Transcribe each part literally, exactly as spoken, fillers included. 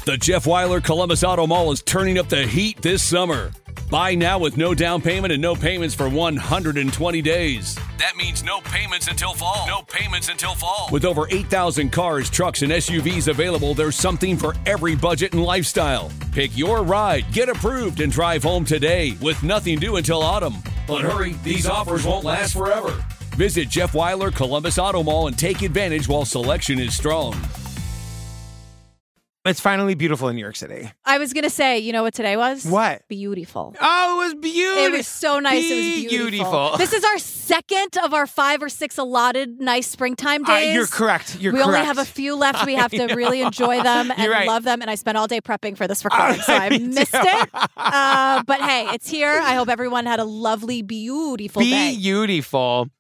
The Jeff Weiler Columbus Auto Mall is turning up the heat this summer. Buy now with no down payment and no payments for one hundred twenty days. That means no payments until fall. No payments until fall. With over eight thousand cars, trucks, and S U Vs available, there's something for every budget and lifestyle. Pick your ride, get approved, and drive home today with nothing due until autumn. But hurry, these offers won't last forever. Visit Jeff Weiler Columbus Auto Mall and take advantage while selection is strong. It's finally beautiful in New York City. I was going to say, you know what today was? What? Beautiful. Oh, it was beautiful. It was so nice. It was beautiful. beautiful. This is our second of our five or six allotted nice springtime days. Uh, you're correct. You're we correct. We only have a few left. We have to really enjoy them and right. love them. And I spent all day prepping for this recording, uh, so I missed it. Uh, but hey, it's here. I hope everyone had a lovely, beautiful Be day. Beautiful.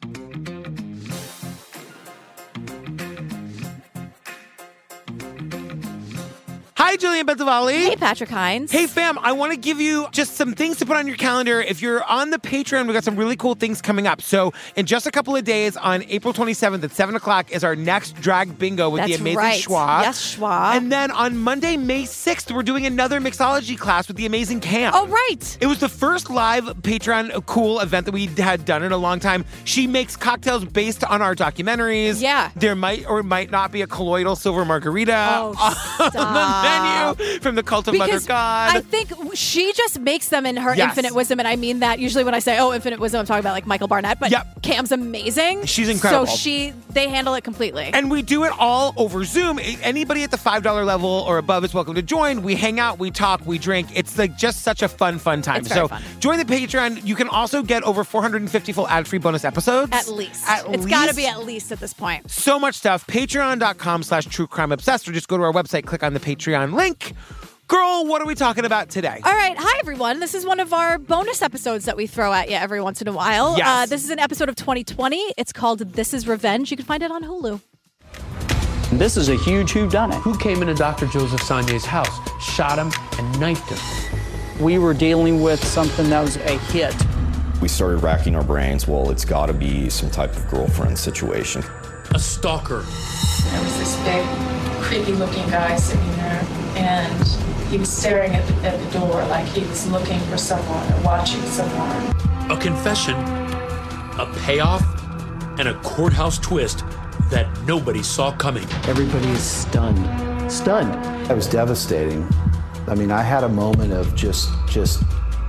Hi, Julian Benzavali. Hey, Patrick Hines. Hey, fam. I want to give you just some things to put on your calendar. If you're on the Patreon, we got some really cool things coming up. So in just a couple of days, on April twenty-seventh at seven o'clock is our next drag bingo with That's the amazing right. Schwa. Yes, Schwa. And then on Monday, May sixth, we're doing another mixology class with the amazing Cam. Oh, right. It was the first live Patreon cool event that we had done in a long time. She makes cocktails based on our documentaries. Yeah. There might or might not be a colloidal silver margarita Oh, on stop. the menu from the Cult of Because Mother God. I think she just makes them in her Yes. infinite wisdom, and I mean that usually when I say, oh, infinite wisdom, I'm talking about like Michael Barnett, but Yep. Cam's amazing. She's incredible. So she, they handle it completely. And we do it all over Zoom. Anybody at the five dollar level or above is welcome to join. We hang out, we talk, we drink. It's like just such a fun, fun time. It's very so fun. join the Patreon. You can also get over four hundred fifty full ad-free bonus episodes. At least. At it's least. got to be at least at this point. So much stuff. Patreon.com slash true crime obsessed, or just go to our website, click on the Patreon link. Girl, what are we talking about today? All right. Hi, everyone. This is one of our bonus episodes that we throw at you every once in a while. Yes. Uh, this is an episode of twenty twenty. It's called This Is Revenge. You can find it on Hulu. This is a huge whodunit. Who came into Doctor Joseph Sanye's house, shot him, and knifed him? We were dealing with something that was a hit. We started racking our brains. Well, it's got to be some type of girlfriend situation. A stalker. There was this big, creepy-looking guy sitting there, and he was staring at the, at the door like he was looking for someone or watching someone. A confession, a payoff, and a courthouse twist that nobody saw coming. Everybody is stunned. Stunned. It was devastating. I mean, I had a moment of just, just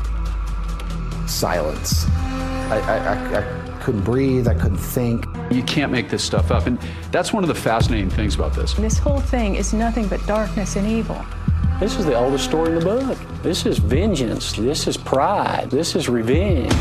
silence. I, I, I, I couldn't breathe. I couldn't think. You can't make this stuff up. And that's one of the fascinating things about this. This whole thing is nothing but darkness and evil. This is the oldest story in the book. This is vengeance. This is pride. This is revenge.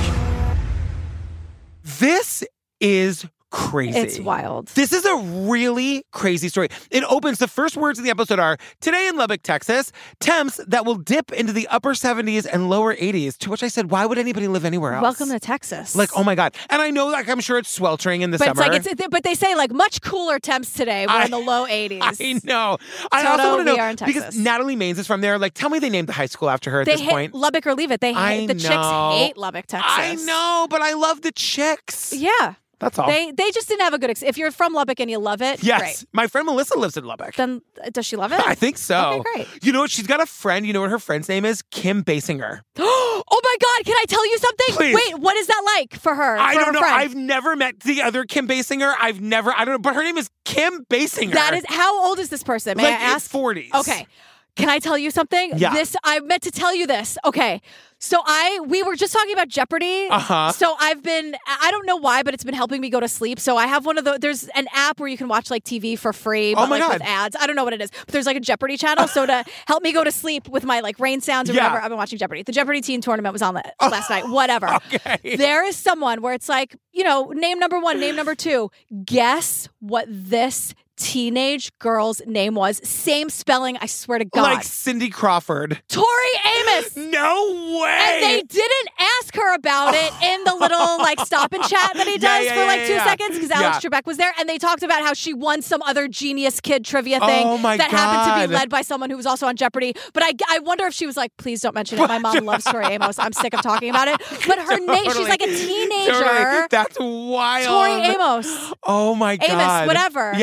This is crazy. It's wild. This is a really crazy story. It opens, the first words in the episode are, today in Lubbock, Texas, temps that will dip into the upper seventies and lower eighties, to which I said, why would anybody live anywhere else? Welcome to Texas. Like, oh my God. And I know, like, I'm sure it's sweltering in the but summer. It's like, it's, but they say, like, much cooler temps today. We're I, in the low eighties. I know. I Toto, also want to we know, are in Texas. because Natalie Maines is from there. Like, tell me they named the high school after her at they this hate point. Lubbock or leave it. They hate, I the know. chicks hate Lubbock, Texas. I know, but I love the chicks. Yeah. That's all. They they just didn't have a good ex- if you're from Lubbock and you love it, Yes. great. My friend Melissa lives in Lubbock. Then uh, does she love it? I think so. Okay, great. You know what? She's got a friend. You know what her friend's name is? Kim Basinger. Oh my God, can I tell you something? Please. Wait, what is that like for her? I for don't her know. friend? I've never met the other Kim Basinger. I've never, I don't know, but her name is Kim Basinger. That is, how old is this person? May like I ask? forties. Okay. Can I tell you something? Yeah. This, I meant to tell you this. Okay. So I, we were just talking about Jeopardy. Uh-huh. So I've been, I don't know why, but it's been helping me go to sleep. So I have one of the, there's an app where you can watch like T V for free, but Oh my like God. with ads. I don't know what it is, but there's like a Jeopardy channel. So to help me go to sleep with my like rain sounds or Yeah. whatever, I've been watching Jeopardy. The Jeopardy teen tournament was on the, last night, whatever. Okay. There is someone where it's like, you know, name number one, name number two. Guess what this teenage girl's name was. Same spelling, I swear to God. Like Cindy Crawford. Tori Amos. No way. And they didn't ask her about it in the little like stop and chat that he does Yeah, yeah, for like yeah, two yeah. seconds because Alex Yeah. Trebek was there. And they talked about how she won some other genius kid trivia thing Oh, my that happened to be God. led by someone who was also on Jeopardy. But I, I wonder if she was like, please don't mention it. My mom loves Tori Amos. I'm sick of talking about it. But her name, she's Totally. like a teenager. Totally. That's wild. Tori Amos. Oh my God. Amos, whatever. Yeah, yeah, yeah, yeah.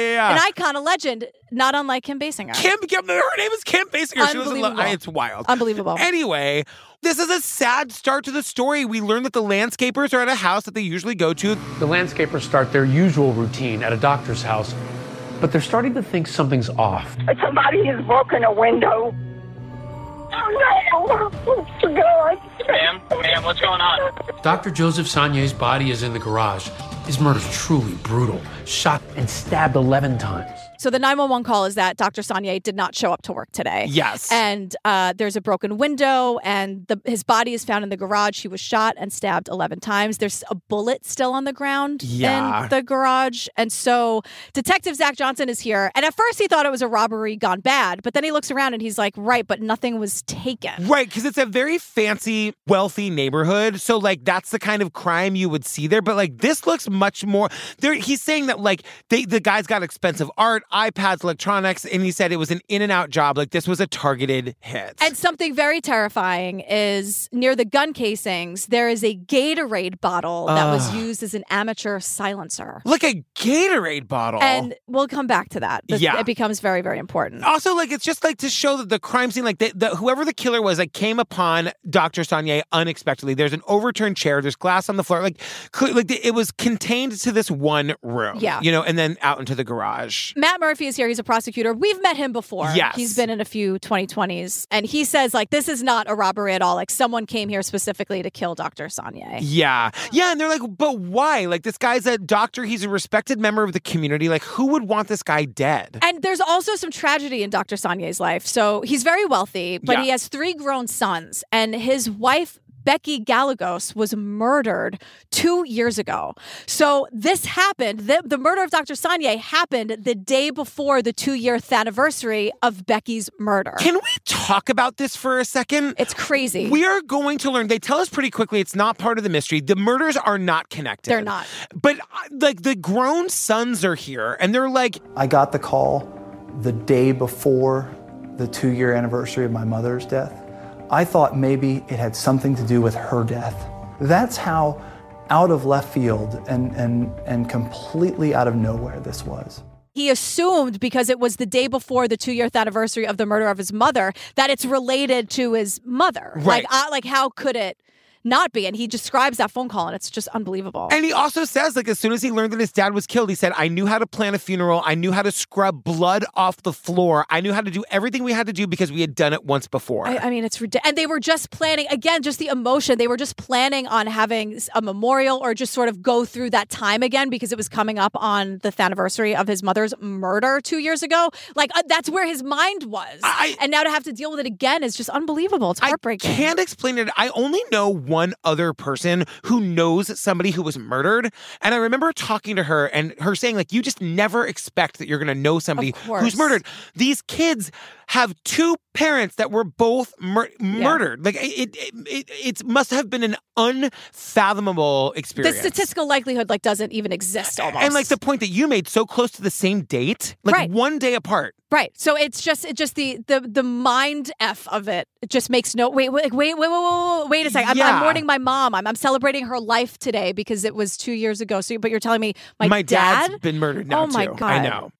yeah, yeah. An icon, a legend, not unlike Kim Basinger. Kim, Kim her name is Kim Basinger. She was in love. It's wild. Unbelievable. Anyway, this is a sad start to the story. We learned that the landscapers are at a house that they usually go to. The landscapers start their usual routine at a doctor's house, but they're starting to think something's off. Somebody has broken a window. Oh, no. God. Ma'am, ma'am, what's going on? Doctor Joseph Sagnier's body is in the garage. His murder's truly brutal. Shot and stabbed eleven times. So the nine one one call is that Doctor Sagnier did not show up to work today. Yes. And uh, there's a broken window, and the, his body is found in the garage. He was shot and stabbed eleven times. There's a bullet still on the ground yeah. in the garage. And so Detective Zach Johnson is here. And at first he thought it was a robbery gone bad, but then he looks around and he's like, right, but nothing was taken. Right, because it's a very fancy, wealthy neighborhood. So, like, that's the kind of crime you would see there. But, like, this looks much more... There, he's saying that, like, they, the guy's got expensive art, iPads, electronics, and he said it was an in-and-out job. Like, this was a targeted hit. And something very terrifying is near the gun casings, there is a Gatorade bottle that uh, was used as an amateur silencer. Like a Gatorade bottle? And we'll come back to that. This, yeah. It becomes very, very important. Also, like, it's just, like, to show that the crime scene, like, the, the, whoever the killer was, like, came upon Doctor Sagnier unexpectedly. There's an overturned chair. There's glass on the floor. Like, like it was contained to this one room. Yeah. You know, and then out into the garage. Matt Murphy is here. He's a prosecutor. We've met him before. Yes. He's been in a few twenty twenties. And he says, like, this is not a robbery at all. Like, someone came here specifically to kill Doctor Sagnier. Yeah. Yeah, and they're like, but why? Like, this guy's a doctor. He's a respected member of the community. Like, who would want this guy dead? And there's also some tragedy in Doctor Sagnier's life. So he's very wealthy, but yeah. he has three grown sons. And his wife, Becky Gallegos, was murdered two years ago. So this happened, the, the murder of Doctor Sagnier happened the day before the two-year anniversary of Becky's murder. Can we talk about this for a second? It's crazy. We are going to learn, they tell us pretty quickly it's not part of the mystery. The murders are not connected. They're not. But, like, the grown sons are here, and they're like... I got the call the day before the two-year anniversary of my mother's death. I thought maybe it had something to do with her death. That's how out of left field and, and, and completely out of nowhere this was. He assumed because it was the day before the two-year anniversary of the murder of his mother that it's related to his mother. Right. Like, uh, like how could it not be? And he describes that phone call, and it's just unbelievable. And he also says, like, as soon as he learned that his dad was killed, he said, I knew how to plan a funeral. I knew how to scrub blood off the floor. I knew how to do everything we had to do because we had done it once before. I, I mean, it's ridiculous. And they were just planning, again, just the emotion. They were just planning on having a memorial or just sort of go through that time again because it was coming up on the anniversary of his mother's murder two years ago. Like, uh, that's where his mind was. I, and now to have to deal with it again is just unbelievable. It's heartbreaking. I can't explain it. I only know one other person who knows somebody who was murdered. And I remember talking to her and her saying, like, you just never expect that you're going to know somebody who's murdered. These kids have two parents that were both mur- yeah. murdered. Like, it, it, it, it must have been an unfathomable experience. The statistical likelihood, like, doesn't even exist almost. And, like, the point that you made, so close to the same date, like, right. one day apart. Right. So it's just it just the the the mind F of it. It just makes no wait wait wait wait wait wait, wait a second. I'm, yeah. I'm mourning my mom. I'm I'm celebrating her life today because it was two years ago. So but you're telling me my, my dad? dad's been murdered now oh my too. God. I know.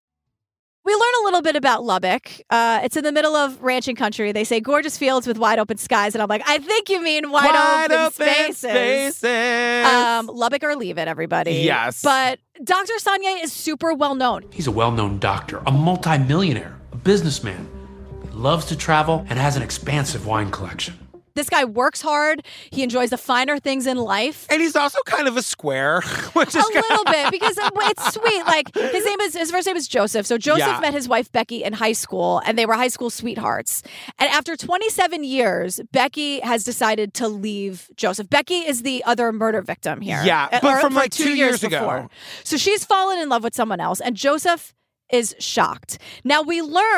We learn a little bit about Lubbock. Uh, it's in the middle of ranching country. They say gorgeous fields with wide open skies. And I'm like, I think you mean wide, wide open, open spaces. spaces. Um, Lubbock or leave it, everybody. Yes. But Doctor Sagnier is super well known. He's a well-known doctor, a multimillionaire, a businessman. He loves to travel and has an expansive wine collection. This guy works hard. He enjoys the finer things in life. And he's also kind of a square. Which is a little bit, because it's sweet. Like, his name is, his first name is Joseph. So Joseph yeah. met his wife, Becky, in high school, and they were high school sweethearts. And after twenty-seven years, Becky has decided to leave Joseph. Becky is the other murder victim here. Yeah, but or, from like two, two years, years before. ago. So she's fallen in love with someone else, and Joseph is shocked. Now, we learn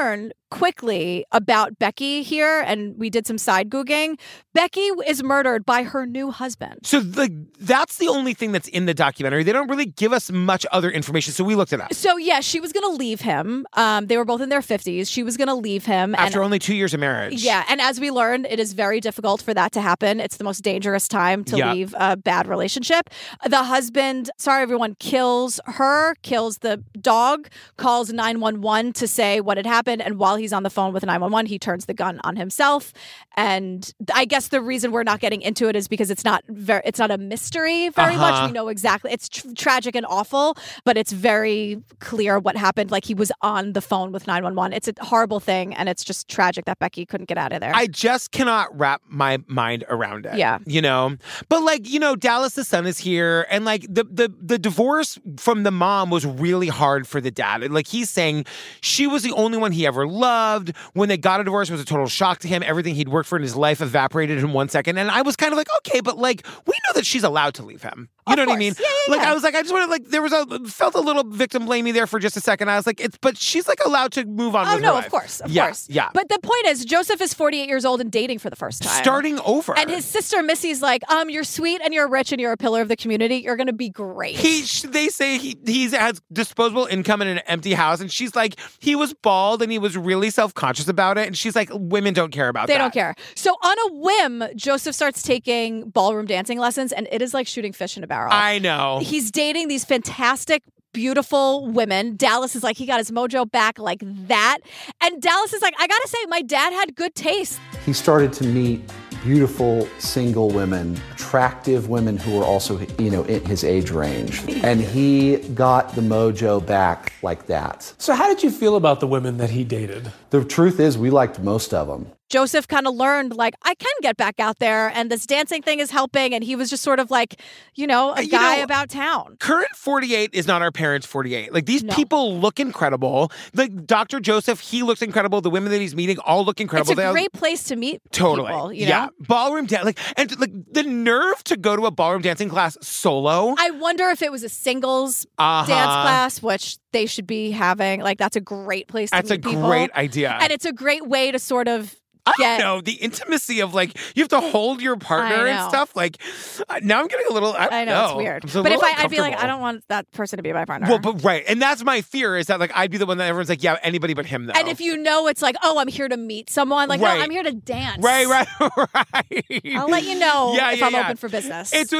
quickly about Becky here, and we did some side googling. Becky is murdered by her new husband. So like that's the only thing that's in the documentary. They don't really give us much other information, so we looked it up. So yeah, she was going to leave him. Um, they were both in their fifties. She was going to leave him. After and, only two years of marriage. Yeah, and as we learned, it is very difficult for that to happen. It's the most dangerous time to yeah. leave a bad relationship. The husband, sorry everyone, kills her, kills the dog, calls nine one one to say what had happened, and while he's on the phone with nine one one, he turns the gun on himself. And I guess the reason we're not getting into it is because it's not very, it's not a mystery very uh-huh. much. We know exactly. It's tr- tragic and awful, but it's very clear what happened. Like he was on the phone with nine one one. It's a horrible thing, and it's just tragic that Becky couldn't get out of there. I just cannot wrap my mind around it. Yeah. You know? But like, you know, Dallas the son is here, and like the the the divorce from the mom was really hard for the dad. And like he's saying she was the only one he ever loved. When they got a divorce, it was a total shock to him. Everything he'd worked for in his life evaporated in one second. And I was kind of like, okay, but like we know that she's allowed to leave him. You of know course. what I mean? Yeah, yeah, like yeah. I was like, I just wanted like there was a felt a little victim blaming there for just a second. I was like, it's but she's like allowed to move on. Oh with no, her of life. course, of yeah, course. Yeah. But the point is, Joseph is forty-eight years old and dating for the first time, starting over. And his sister Missy's like, um, you're sweet and you're rich and you're a pillar of the community. You're gonna be great. He, they say he he's has disposable income in an empty house, and she's like, he was bald and he was really self conscious about it, and she's like, women don't care about they that. They don't care. So on a whim, Joseph starts taking ballroom dancing lessons, and it is like shooting fish in a barrel. I know. He's dating these fantastic, beautiful women. Dallas is like, he got his mojo back like that. And Dallas is like, I gotta say, my dad had good taste. He started to meet beautiful single women, attractive women who were also, you know, in his age range. And he got the mojo back like that. So how did you feel about the women that he dated? The truth is, we liked most of them. Joseph kind of learned, like, I can get back out there, and this dancing thing is helping, and he was just sort of like, you know, a you guy know, about town. Current forty-eight is not our parents' forty-eight. Like, these no. people look incredible. Like, Doctor Joseph, he looks incredible. The women that he's meeting all look incredible. It's a they great all... place to meet totally. people, you yeah. know? Ballroom dance, like, and like the nerve to go to a ballroom dancing class solo. I wonder if it was a singles uh-huh. dance class, which they should be having. Like, that's a great place to that's meet people. That's a great idea. And it's a great way to sort of I Get, don't know, the intimacy of like, you have to hold your partner and stuff. Like, uh, now I'm getting a little, I don't I know, know. it's weird. It's but if I, I'd be like, I don't want that person to be my partner. Well, but right. And that's my fear is that like, I'd be the one that everyone's like, yeah, anybody but him though. And if you know, it's like, oh, I'm here to meet someone. Like, right. no, I'm here to dance. Right, right, right. I'll let you know yeah, if yeah, I'm yeah. open for business. It's...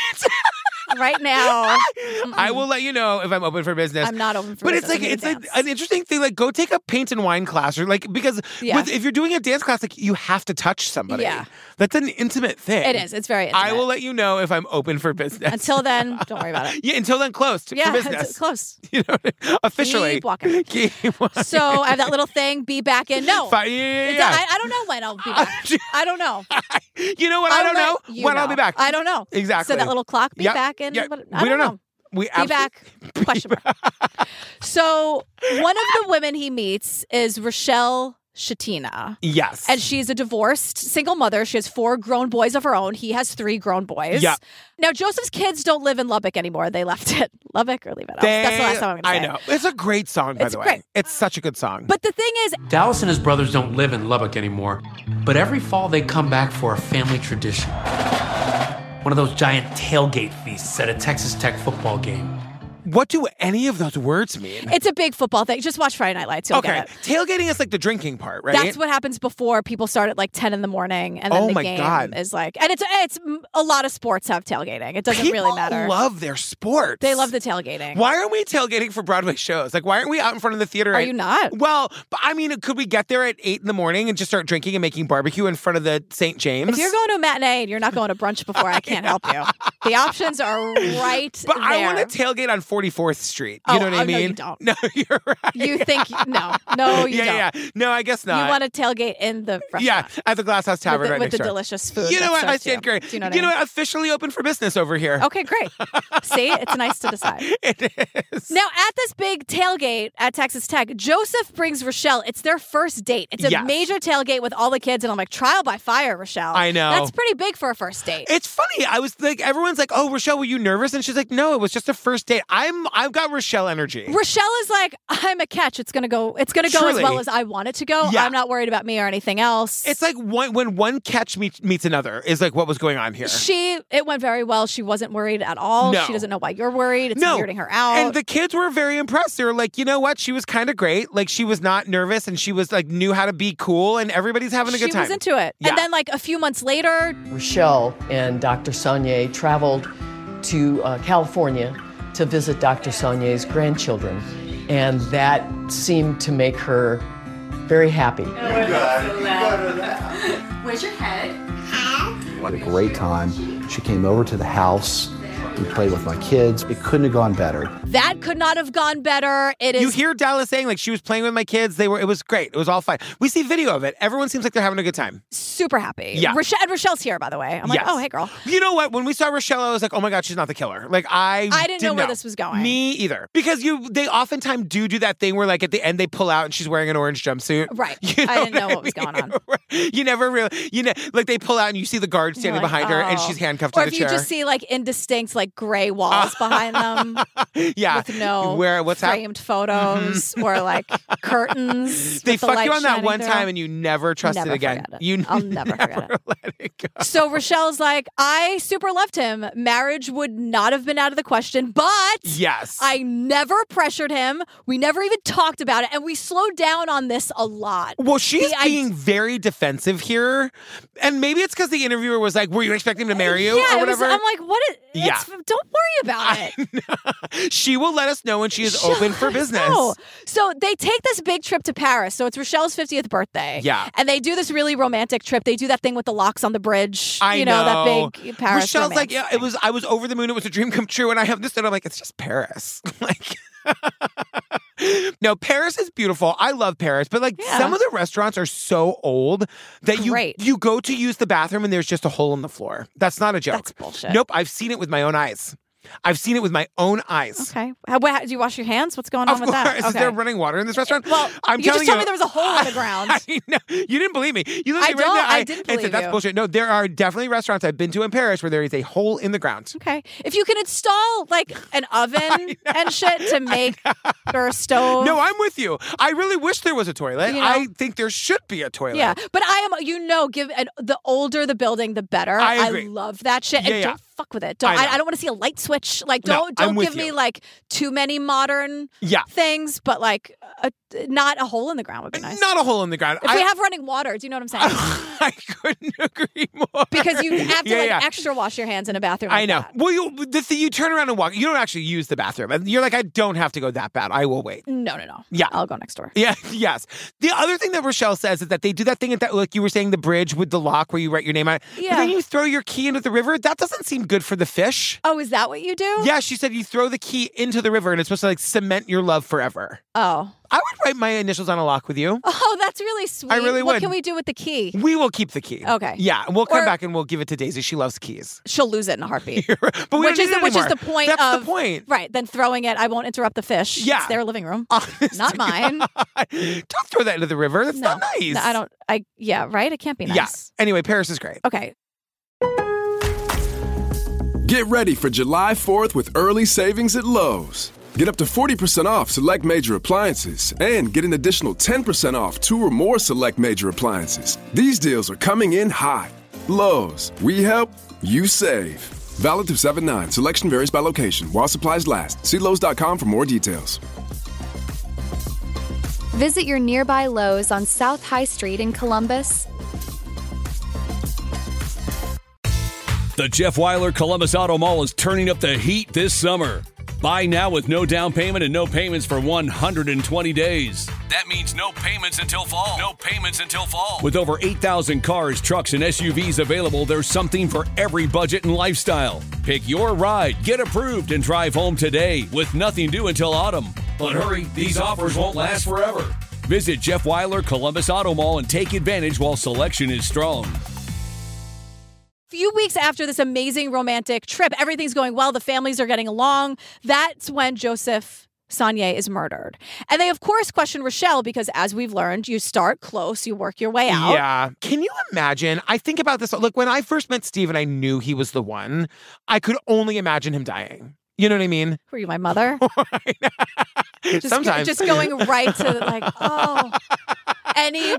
right now. Mm-mm. I will let you know if I'm open for business. I'm not open for but business. But it's like, it's like an interesting thing. Like, go take a paint and wine class or like, because yeah. with, if you're doing a dance class, like, you have to touch somebody. Yeah. That's an intimate thing. It is. It's very intimate. I will let you know if I'm open for business. Until then, don't worry about it. Yeah, until then, closed yeah, for business. It's close. You know, officially. Keep walking. Keep walking. So I have that little thing, be back in. No. Fine. Yeah, yeah, yeah. I, I don't know when I'll be back. I don't know. You know what? I'll I don't know when know. I'll be back. I don't know. Exactly. So that little clock, be yep. back in. Yep. But, we I don't don't know. know. We be back. Question mark. So one of the women he meets is Rochelle Shatina. Yes. And she's a divorced single mother. She has four grown boys of her own. He has three grown boys. Yeah. Now, Joseph's kids don't live in Lubbock anymore. They left it. Lubbock or leave it. They, That's the last time I'm going to say. I know. It's a great song, by it's the way. Great. It's such a good song. But the thing is, Dallas and his brothers don't live in Lubbock anymore, but every fall they come back for a family tradition. One of those giant tailgate feasts at a Texas Tech football game. What do any of those words mean? It's a big football thing. Just watch Friday Night Lights. You'll okay. get it. Tailgating is like the drinking part, right? That's what happens before people start at like ten in the morning, and then oh the my game God. is like, and it's it's a lot of sports have tailgating. It doesn't people really matter. Love their sports. They love the tailgating. Why aren't we tailgating for Broadway shows? Like, why aren't we out in front of the theater? Are at, you not? Well, I mean, could we get there at eight in the morning and just start drinking and making barbecue in front of the Saint James? If you're going to a matinee and you're not going to brunch before, I can't help you. The options are right but there. I want to tailgate on forty-fourth Street. You oh, know what I oh, mean? No, you don't. No, you're right. You think no, no, you yeah, don't. Yeah, no, I guess not. You want to tailgate in the restaurant. Yeah, at the Glass House Tavern with the, right with next the door. delicious food. You know what? I served stand you. great. Do you know what, you I know mean? what? Officially open for business over here. Okay, great. See, it's nice to decide. It is. Now, at this big tailgate at Texas Tech, Joseph brings Rochelle. It's their first date. It's a yes. major tailgate with all the kids, and I'm like, trial by fire, Rochelle. I know. That's pretty big for a first date. It's funny. I was like, everyone's like, oh, Rochelle, were you nervous? And she's like, no, it was just a first date. I I'm I've got Rochelle energy. Rochelle is like, I'm a catch. It's gonna go. It's gonna go Truly. as well as I want it to go. Yeah. I'm not worried about me or anything else. It's like one, when one catch meets, meets another is like what was going on here. She, it went very well. She wasn't worried at all. No. She doesn't know why you're worried. It's No. weirding her out. And the kids were very impressed. They were like, you know what? She was kind of great. Like she was not nervous and she was like knew how to be cool and everybody's having a she good time. was into it. Yeah. And then like a few months later, Rochelle and Doctor Saunier traveled to uh, California to visit Doctor Saunier's grandchildren. And that seemed to make her very happy. Where's your head? We had a great time. She came over to the house. We played with my kids. It couldn't have gone better. that could not have gone better. It is. You hear Dallas saying like she was playing with my kids. They were. It was great. It was all fine. We see video of it. Everyone seems like they're having a good time. Super happy. Yeah. Rochelle, and Rochelle's here, by the way. I'm like, Yes. oh, hey, girl. You know what? When we saw Rochelle, I was like, oh my God, she's not the killer. Like I I didn't know didn't where this was going. Me either. Because you, they oftentimes do do that thing where like at the end they pull out and she's wearing an orange jumpsuit. Right. You know I didn't know what what was mean? going on. You never really, you know, like they pull out and you see the guard standing You're like, behind her and oh. she's handcuffed or to the if chair. you just see like indistinct, like gray walls behind them. Yeah. With no Where, what's that? framed photos or like curtains. They with the fuck you light on that shining one through. time and you never trust Never it again. forget it. You I'll never forget it. let it go. So Rochelle's like, I super loved him. Marriage would not have been out of the question, but Yes. I never pressured him. We never even talked about it. And we slowed down on this a lot. Well, she's The being very defensive here. And maybe it's because the interviewer was like, were you expecting him to marry you Yeah, or it was- whatever? I'm like, what is, Yeah. it's, don't worry about it. She will let us know when she is She'll open for let us business. know. So they take this big trip to Paris. So it's Rochelle's fiftieth birthday. Yeah. And they do this really romantic trip. They do that thing with the locks on the bridge. I you know, know. that big Paris Rochelle's romance. like, yeah, it was. I was over the moon. It was a dream come true. And I have this, and I'm like, it's just Paris. Like, no, Paris is beautiful. I love Paris, but like Yeah. some of the restaurants are so old that you Great. you go to use the bathroom and there's just a hole in the floor. That's not a joke. That's bullshit. Nope, I've seen it with my own eyes. I've seen it with my own eyes. Okay. How, wha- do you wash your hands? What's going on Of with course, that? is Okay. there running water in this restaurant? Well, I'm you telling just told you, me there was a hole in the ground. I know. You didn't believe me. You literally I read don't. that. I didn't and believe said, that's you. bullshit. No, there are definitely restaurants I've been to in Paris where there is a hole in the ground. Okay. If you can install like an oven and shit to make or a stove. No, I'm with you. I really wish there was a toilet. You know? I think there should be a toilet. Yeah, but I am. You know, give and the older the building, the better. I agree. love that shit. Yeah, and yeah. don't fuck with it. Don't. I I, know. I don't want to see a light switch. Like, No, don't I'm don't with give me you. like too many modern Yeah. things, but like a, not a hole in the ground would be nice. Not a hole in the ground. If I, we have running water, do you know what I'm saying? I couldn't agree more. Because you have to Yeah, like yeah. extra wash your hands in a bathroom. I like know. that. Well, you the thing, you turn around and walk. You don't actually use the bathroom. And you're like, I don't have to go that bad. I will wait. No, no, no. Yeah. I'll go next door. Yeah, yes. The other thing that Rochelle says is that they do that thing at that, like you were saying, the bridge with the lock where you write your name on it. But Yeah. then you throw your key into the river. That doesn't seem good for the fish. Oh, is that what you do? Yeah, she said you throw the key into the river and it's supposed to like cement your love forever. Oh. I would write my initials on a lock with you. Oh, that's really sweet. I really What would. can we do with the key? We will keep the key. Okay. Yeah, and we'll come Or- back and we'll give it to Daisy. She loves keys. She'll lose it in a heartbeat. but we which don't is need the, it which is anymore. the point That's of the point. Right. Then throwing it, I won't interrupt the fish. Yeah. It's their living room. Honest Not to mine. God. Don't throw that into the river. That's No. not nice. No, I don't I yeah, right? It can't be nice. Yeah. Anyway, Paris is great. Okay. Get ready for July fourth with early savings at Lowe's. Get up to forty percent off select major appliances and get an additional ten percent off two or more select major appliances. These deals are coming in hot. Lowe's, we help, you save. Valid through seven nine. Selection varies by location. While supplies last. See Lowe's dot com for more details. Visit your nearby Lowe's on South High Street in Columbus. The Jeff Weiler Columbus Auto Mall is turning up the heat this summer. Buy now with no down payment and no payments for one hundred twenty days. That means no payments until fall. No payments until fall. With over eight thousand cars, trucks, and S U Vs available, there's something for every budget and lifestyle. Pick your ride, get approved, and drive home today with nothing due until autumn. But hurry, these offers won't last forever. Visit Jeff Weiler Columbus Auto Mall and take advantage while selection is strong. Few weeks after this amazing romantic trip, everything's going well. The families are getting along. That's when Joseph Saunier is murdered. And they, of course, question Rochelle because, as we've learned, you start close, you work your way out. Yeah. Can you imagine? I think about this. Look, when I first met Steve and I knew he was the one, I could only imagine him dying. You know what I mean? Were you my mother? just, Sometimes. Just going right to like, oh, any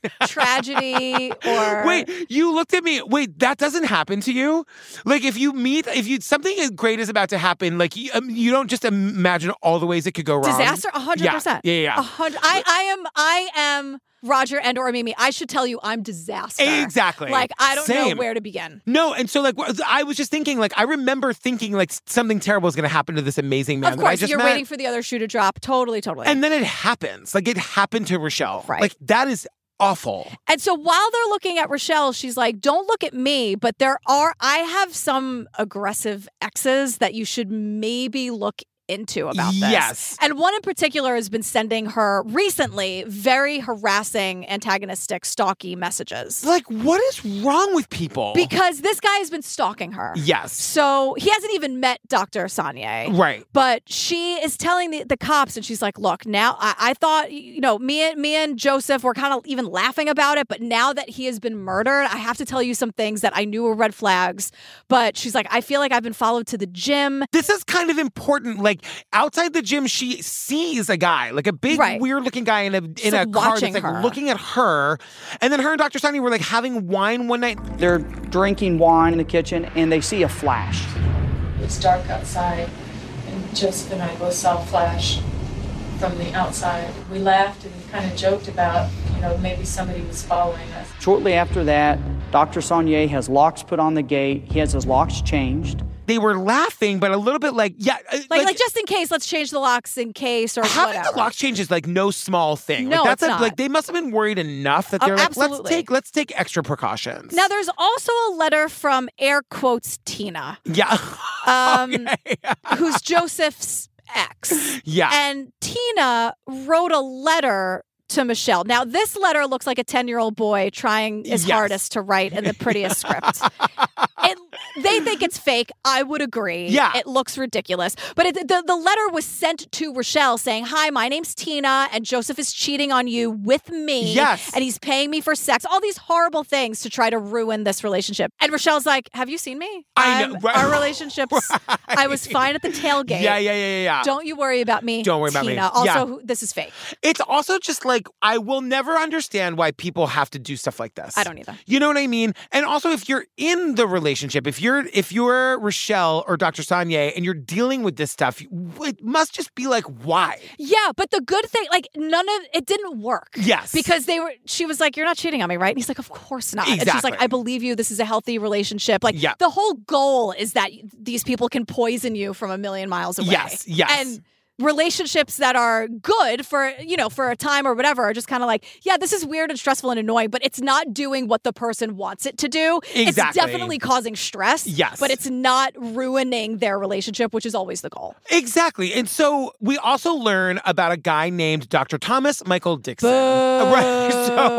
tragedy or... Wait, you looked at me. Wait, that doesn't happen to you? Like if you meet, if you something great is about to happen, like you, um, you don't just imagine all the ways it could go wrong. Disaster? one hundred percent. Yeah, yeah, yeah. one hundred I, I am, I am... Roger and or Mimi, I should tell you I'm disaster. Exactly. Like, I don't Same. know where to begin. No, and so like I was just thinking, like I remember thinking like something terrible is going to happen to this amazing man. Of that I course, just you're met. waiting for the other shoe to drop. Totally, totally. And then it happens. Like it happened to Rochelle. Right. Like that is awful. And so while they're looking at Rochelle, she's like, don't look at me, but there are, I have some aggressive exes that you should maybe look into about this. Yes. And one in particular has been sending her recently very harassing, antagonistic, stalky messages. Like, what is wrong with people? Because this guy has been stalking her. Yes. So he hasn't even met Doctor Sonnier. Right. But she is telling the, the cops, and she's like, look, now I, I thought, you know, me and me and Joseph were kind of even laughing about it, but now that he has been murdered, I have to tell you some things that I knew were red flags. But she's like, I feel like I've been followed to the gym. This is kind of important. Like, outside the gym, she sees a guy, like a big, right. weird-looking guy in a Just in like a car watching that's like her. looking at her. And then her and Doctor Sonnier were like having wine one night. They're drinking wine in the kitchen, and they see a flash. It's dark outside, and Joseph and I both saw a flash from the outside. We laughed and kind of joked about, you know, maybe somebody was following us. Shortly after that, Doctor Sonnier has locks put on the gate. He has his locks changed. They were laughing, but a little bit like, yeah. Like, like, like just in case, let's change the locks in case or having whatever. the locks changed is like no small thing. No, like, that's it's a, not. Like they must have been worried enough that Uh, they're like, absolutely. let's take let's take extra precautions. Now, there's also a letter from air quotes Tina. Yeah. Um, okay. who's Joseph's ex. Yeah. And Tina wrote a letter to Michelle. Now, this letter looks like a ten-year-old boy trying his Yes. hardest to write in the prettiest script. It, they think it's fake. I would agree. Yeah. It looks ridiculous. But it, the, the letter was sent to Rochelle saying, hi, my name's Tina, and Joseph is cheating on you with me. Yes. And he's paying me for sex. All these horrible things to try to ruin this relationship. And Rochelle's like, have you seen me? I know, I'm- right. Our relationships, Right. I was fine at the tailgate. Yeah, yeah, yeah, yeah, yeah. Don't you worry about me. Don't worry about me. Tina. Also, Yeah. who- this is fake. It's also just like, I will never understand why people have to do stuff like this. I don't either. You know what I mean? And also, if you're in the relationship, if you're if you're Rochelle or Doctor Sonnier and you're dealing with this stuff, it must just be like, why? Yeah, but the good thing, like, none of it didn't work. Yes. Because they were, she was like, you're not cheating on me, right? And he's like, of course not. And she's Exactly. like, I believe you. This is a healthy relationship. Like, Yeah. the whole goal is that these people can poison you from a million miles away. Yes, yes. And relationships that are good for, you know, for a time or whatever are just kind of like, yeah, this is weird and stressful and annoying, but it's not doing what the person wants it to do. Exactly. It's definitely causing stress. Yes. But it's not ruining their relationship, which is always the goal. Exactly. And so we also learn about a guy named Doctor Thomas Michael Dixon. Boo. Right.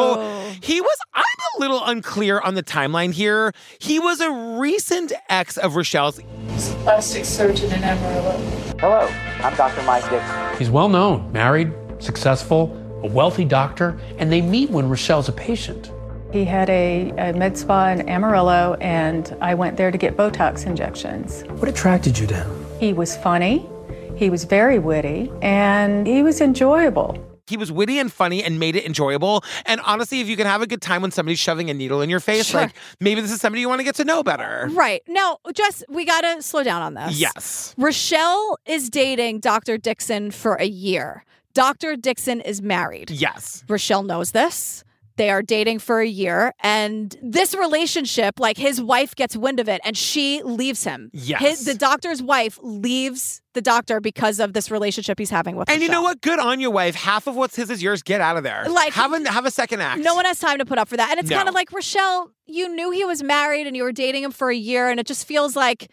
So he was, I'm a little unclear on the timeline here. He was a recent ex of Rochelle's. He's a plastic surgeon in Amarillo. Hello, I'm Doctor Mike Dixon. He's well known, married, successful, a wealthy doctor, and they meet when Rochelle's a patient. He had a, a med spa in Amarillo, and I went there to get Botox injections. What attracted you to him? He was funny, he was very witty, and he was enjoyable. He was witty and funny and made it enjoyable. And honestly, if you can have a good time when somebody's shoving a needle in your face, Sure. like maybe this is somebody you want to get to know better. Right. Now, Jess, we got to slow down on this. Yes. Rochelle is dating Doctor Dixon for a year. Doctor Dixon is married. Yes. Rochelle knows this. They are dating for a year, and this relationship, like his wife gets wind of it and she leaves him. Yes. His, the doctor's wife leaves the doctor because of this relationship he's having with And Rochelle. you know what? Good on your wife. Half of what's his is yours. Get out of there. Like- have a, have a second act. No one has time to put up for that. And it's No. kind of like, Rochelle, you knew he was married and you were dating him for a year, and it just feels like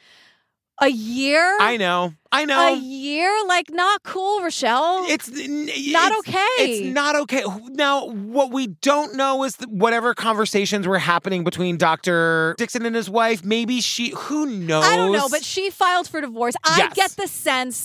a year? I know. I know. A year? Like, not cool, Rochelle. It's not it's- okay. It's not okay. Now, what we don't know is that whatever conversations were happening between Doctor Dixon and his wife, maybe she, who knows? I don't know, but she filed for divorce. I Yes. get the sense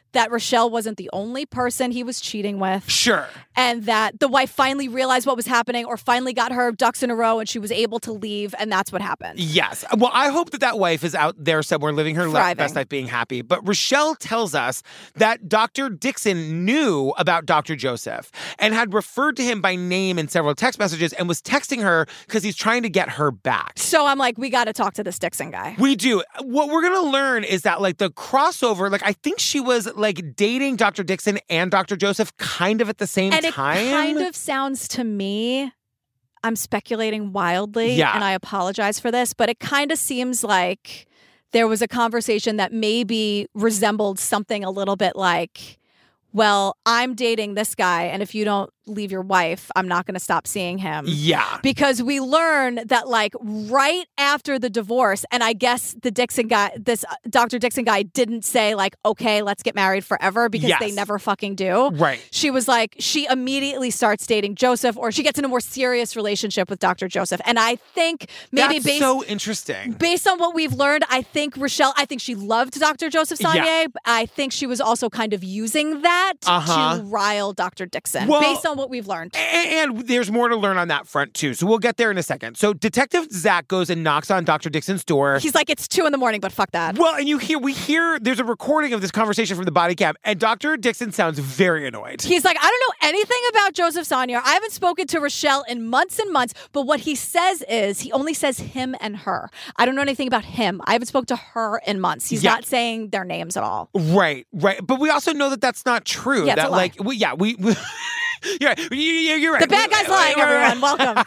that Rochelle wasn't the only person he was cheating with. Sure. And that the wife finally realized what was happening or finally got her ducks in a row and she was able to leave, and that's what happened. Yes. Well, I hope that that wife is out there somewhere living her le- best life, being happy. But Rochelle tells us that Doctor Dixon knew about Doctor Joseph and had referred to him by name in several text messages and was texting her because he's trying to get her back. So I'm like, we got to talk to this Dixon guy. We do. What we're going to learn is that, like, the crossover, like, I think she was, like, dating Doctor Dixon and Doctor Joseph kind of at the same and time. And it kind of sounds to me, I'm speculating wildly, yeah. and I apologize for this, but it kind of seems like there was a conversation that maybe resembled something a little bit like, well, I'm dating this guy, and if you don't leave your wife, I'm not going to stop seeing him. Yeah. Because we learn that, like, right after the divorce, and I guess the Dixon guy, this Doctor Dixon guy didn't say, like, okay, let's get married forever, because yes. they never fucking do. Right. She was like, she immediately starts dating Joseph, or she gets in a more serious relationship with Doctor Joseph. And I think maybe That's based, so interesting. Based on what we've learned, I think Rochelle, I think she loved Doctor Joseph Sonnier. Yeah. But I think she was also kind of using that uh-huh. to rile Doctor Dixon, well, based on what we've learned. And, and there's more to learn on that front, too. So we'll get there in a second. So Detective Zach goes and knocks on Doctor Dixon's door. He's like, it's two in the morning, but fuck that. Well, and you hear, we hear, there's a recording of this conversation from the body cam, and Doctor Dixon sounds very annoyed. He's like, I don't know anything about Joseph Sonnier. I haven't spoken to Rochelle in months and months, but what he says is, he only says him and her. I don't know anything about him. I haven't spoken to her in months. He's yeah. not saying their names at all. Right, right. But we also know that that's not true. Yeah, it's that, a lie. like, we, yeah, we... we Yeah, you're right. The bad guy's lying, everyone. Welcome.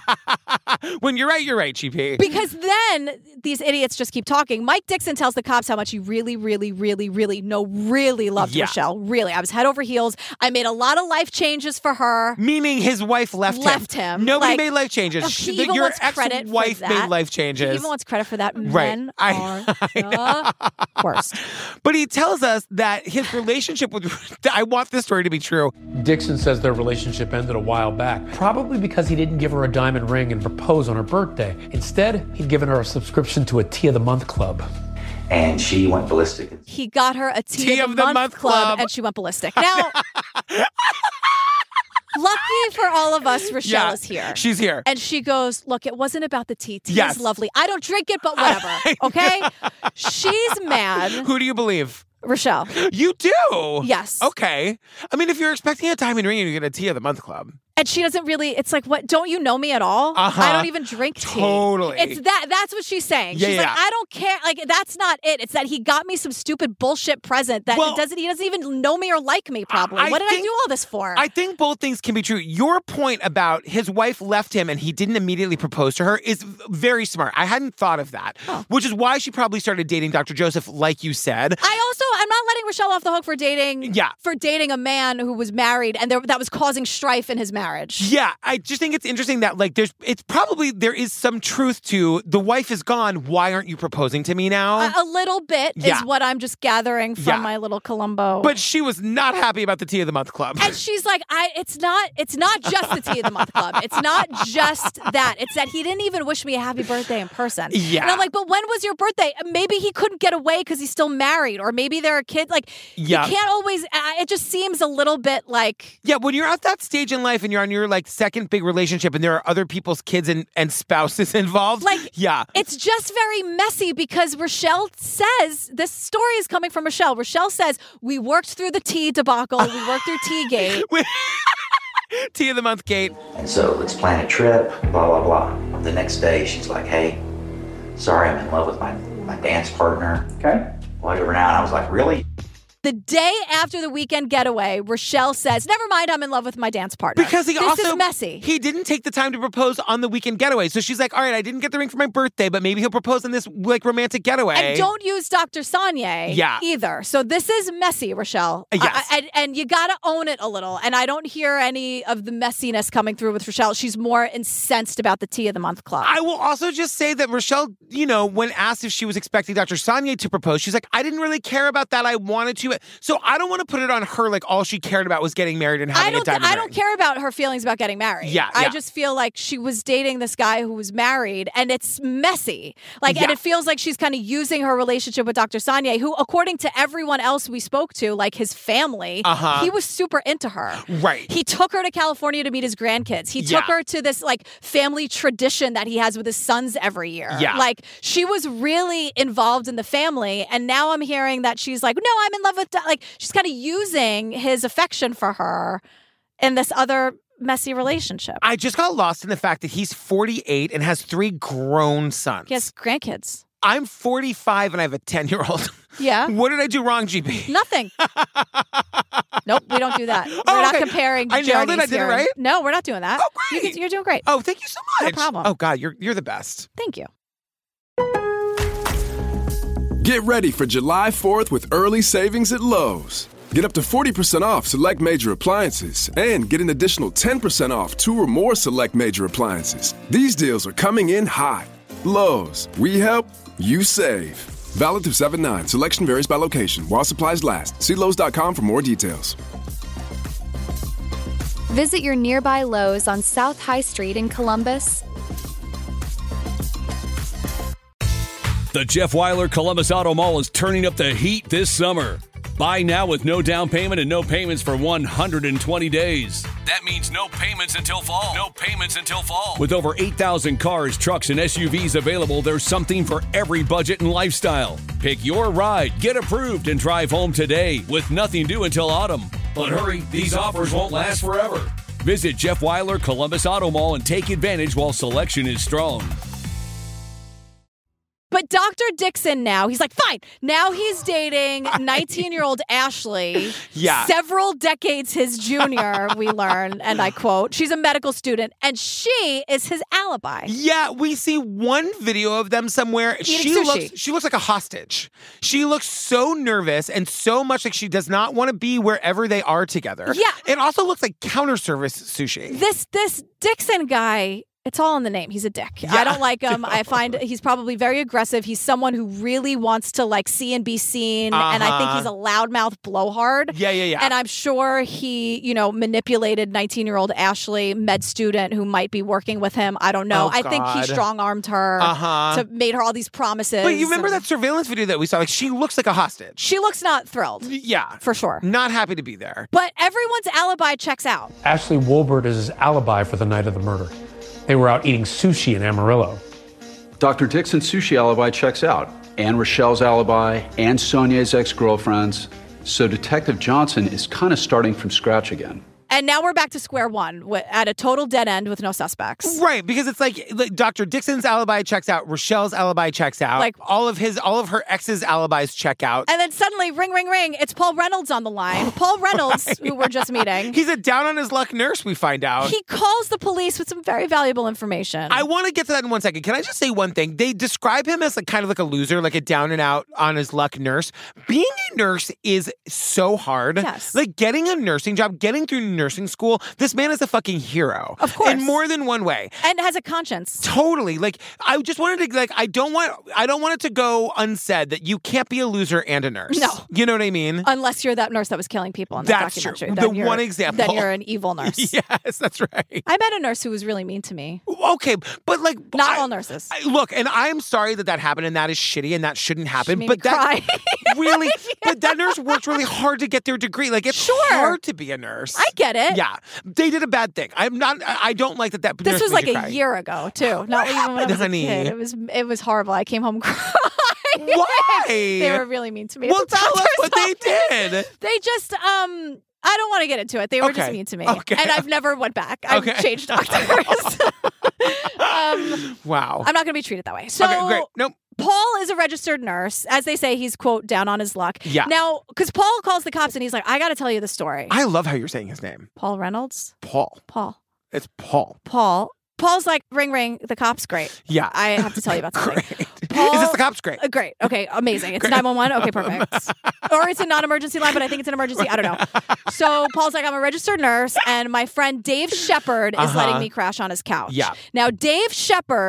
When you're right, you're right, G P. Because then these idiots just keep talking. Mike Dixon tells the cops how much he really, really, really, really, no, really loved yeah. Rochelle. Really. I was head over heels. I made a lot of life changes for her. Meaning his wife left him. Left him. Nobody like, made life changes. He the, even your wants credit ex-wife for that. made life changes. He even wants credit for that. Right. Men I, are I the worst. But he tells us that his relationship with... I want this story to be true. Dixon says their relationship ended a while back, probably because he didn't give her a diamond ring and propose on her birthday. Instead, he'd given her a subscription to a Tea of the Month club. And she went ballistic. He got her a Tea, tea of, of the, the Month, month club, club, and she went ballistic. Now, lucky for all of us, Rochelle yeah, is here. She's here. And she goes, look, it wasn't about the tea. Tea yes. is lovely. I don't drink it, but whatever. Okay? She's mad. Who do you believe? Rochelle. You do? Yes. Okay. I mean, if you're expecting a diamond ring, you get a Tea of the Month club. And she doesn't really, it's like, what, don't you know me at all? Uh-huh. I don't even drink tea. Totally. It's that, that's what she's saying. Yeah, she's yeah. like, I don't care. Like, that's not it. It's that he got me some stupid bullshit present that well, doesn't, he doesn't even know me or like me, probably. I what did think, I do all this for? I think both things can be true. Your point about his wife left him and he didn't immediately propose to her is very smart. I hadn't thought of that, oh. which is why she probably started dating Doctor Joseph, like you said. I also, I'm not letting Rochelle off the hook for dating, yeah. for dating a man who was married and there, that was causing strife in his marriage. Yeah. I just think it's interesting that, like, there's, it's probably, there is some truth to the wife is gone. Why aren't you proposing to me now? A, a little bit yeah. is what I'm just gathering from yeah. my little Columbo. But she was not happy about the Tea of the Month club. And she's like, I, it's not, it's not just the Tea of the Month club. It's not just that. It's that he didn't even wish me a happy birthday in person. Yeah. And I'm like, but when was your birthday? Maybe he couldn't get away because he's still married, or maybe there are kids. Like, yeah. you can't always, uh, it just seems a little bit like. Yeah, when you're at that stage in life and you're on your, like, second big relationship and there are other people's kids and, and spouses involved. Like, yeah. It's just very messy because Rochelle says, this story is coming from Rochelle. Rochelle says, we worked through the tea debacle. We worked through Tea-gate. Tea of the Month gate. And so let's plan a trip, blah, blah, blah. The next day, she's like, hey, sorry, I'm in love with my, my dance partner. Okay. Whatever now. And I was like, really? The day after the weekend getaway, Rochelle says, never mind, I'm in love with my dance partner. Because he this also, is messy. He didn't take the time to propose on the weekend getaway. So she's like, all right, I didn't get the ring for my birthday, but maybe he'll propose on this, like, romantic getaway. And don't use Doctor Sonnier yeah. either. So this is messy, Rochelle. Yes. I, I, and, and you got to own it a little. And I don't hear any of the messiness coming through with Rochelle. She's more incensed about the Tea of the Month club. I will also just say that Rochelle, you know, when asked if she was expecting Doctor Sonnier to propose, she's like, I didn't really care about that. I wanted to. do it. So I don't want to put it on her like all she cared about was getting married and having I don't, a diamond I ring. don't care about her feelings about getting married. Yeah, I yeah. just feel like she was dating this guy who was married, and it's messy. Like, Yeah. and it feels like she's kind of using her relationship with Doctor Sonye, who, according to everyone else we spoke to, like his family, Uh-huh. he was super into her. Right. He took her to California to meet his grandkids. He took Yeah. her to this like family tradition that he has with his sons every year. Yeah. Like, she was really involved in the family, and now I'm hearing that she's like, no, I'm in love with, Do-. like, she's kind of using his affection for her in this other messy relationship. I just got lost in the fact that he's forty-eight and has three grown sons. He has grandkids. I'm forty-five and I have a ten-year-old. Yeah. What did I do wrong, G B? Nothing. Nope, we don't do that. We're Oh, not okay. comparing I nailed it. journeys I did it here. right? No, we're not doing that. Oh, great. You can, you're doing great. Oh, thank you so much. No problem. Oh, God, you're you're the best. Thank you. Get ready for July fourth with early savings at Lowe's. Get up to forty percent off select major appliances and get an additional ten percent off two or more select major appliances. These deals are coming in hot. Lowe's, we help, you save. Valid through seven nine. Selection varies by location while supplies last. See Lowe's dot com for more details. Visit your nearby Lowe's on South High Street in Columbus. The Jeff Weiler Columbus Auto Mall is turning up the heat this summer. Buy now with no down payment and no payments for one hundred twenty days. That means no payments until fall. No payments until fall. With over eight thousand cars, trucks, and S U Vs available, there's something for every budget and lifestyle. Pick your ride, get approved, and drive home today with nothing due until autumn. But hurry, these offers won't last forever. Visit Jeff Weiler Columbus Auto Mall and take advantage while selection is strong. But Doctor Dixon now, he's like, fine. Now he's dating nineteen-year-old Ashley. Yeah. Several decades his junior, we learn, and I quote, she's a medical student, and she is his alibi. Yeah, we see one video of them somewhere. Eating she sushi. looks she looks like a hostage. She looks so nervous and so much like she does not want to be wherever they are together. Yeah. It also looks like counter service sushi. This this Dixon guy, it's all in the name. He's a dick. Yeah. I don't like him. I find he's probably very aggressive. He's someone who really wants to like see and be seen. Uh-huh. And I think he's a loudmouth blowhard. Yeah, yeah, yeah. And I'm sure he, you know, manipulated nineteen-year-old Ashley, med student who might be working with him. I don't know. Oh, I think he God. strong-armed her Uh-huh. to made her all these promises. But you remember and that surveillance video that we saw? Like, she looks like a hostage. She looks not thrilled. Yeah. For sure. Not happy to be there. But everyone's alibi checks out. Ashley Wolbert is his alibi for the night of the murder. They were out eating sushi in Amarillo. Doctor Dixon's sushi alibi checks out, and Rochelle's alibi, and Sonye's ex-girlfriend's. So Detective Johnson is kind of starting from scratch again. And now we're back to square one wi- at a total dead end with no suspects. Right, because it's like, like Doctor Dixon's alibi checks out, Rochelle's alibi checks out, Like- like all of his, all of her ex's alibis check out. And then suddenly, ring, ring, ring, it's Paul Reynolds on the line. Paul Reynolds, Right. who we're just meeting. He's a down on his luck nurse, we find out. He calls the police with some very valuable information. I want to get to that in one second. Can I just say one thing? They describe him as like kind of like a loser, like a down and out on his luck nurse. Being a nurse is so hard. Yes. Like getting a nursing job, getting through nursing school, this man is a fucking hero. Of course. In more than one way. And has a conscience. Totally. Like I just wanted to like I don't want I don't want it to go unsaid that you can't be a loser and a nurse. No. You know what I mean? Unless you're that nurse that was killing people in that That's true. documentary. The Then you're- one example. Then you're an evil nurse. Yes, that's right. I met a nurse who was really mean to me. Okay, but like Not I- all nurses. I- look, and I'm sorry that that happened, and that is shitty, and that shouldn't happen. made But me that cry. really, but that nurse worked really hard to get their degree. Like it's Sure. hard to be a nurse. I get it. Yeah, they did a bad thing. I'm not. I I don't like that. That This nurse was made like you a cry. year ago too. Not even when I happened, was honey? a kid. It was it was horrible. I came home crying. Why? They were really mean to me. at Well, the tell us doctor's what they office. did. They just um I don't want to get into it. They were just Okay. mean to me. Okay. And I've never went back. I've Okay. changed doctors. um, Wow. I'm not going to be treated that way. So okay, great. Nope. Paul is a registered nurse. As they say, he's, quote, down on his luck. Yeah. Now, because Paul calls the cops and he's like, I got to tell you the story. I love how you're saying his name, Paul Reynolds? Paul. Paul. It's Paul. Paul. Paul's like, ring, ring, the cop's great. Yeah. I have to tell you about something. Great. Paul, Is this the cops? Great. Uh, great. Okay, amazing. It's nine one one? Okay, perfect. Or it's a non-emergency line, but I think it's an emergency. I don't know. So Paul's like, I'm a registered nurse, and my friend Dave Shepard is Uh-huh. letting me crash on his couch. Yeah. Now, Dave Shepard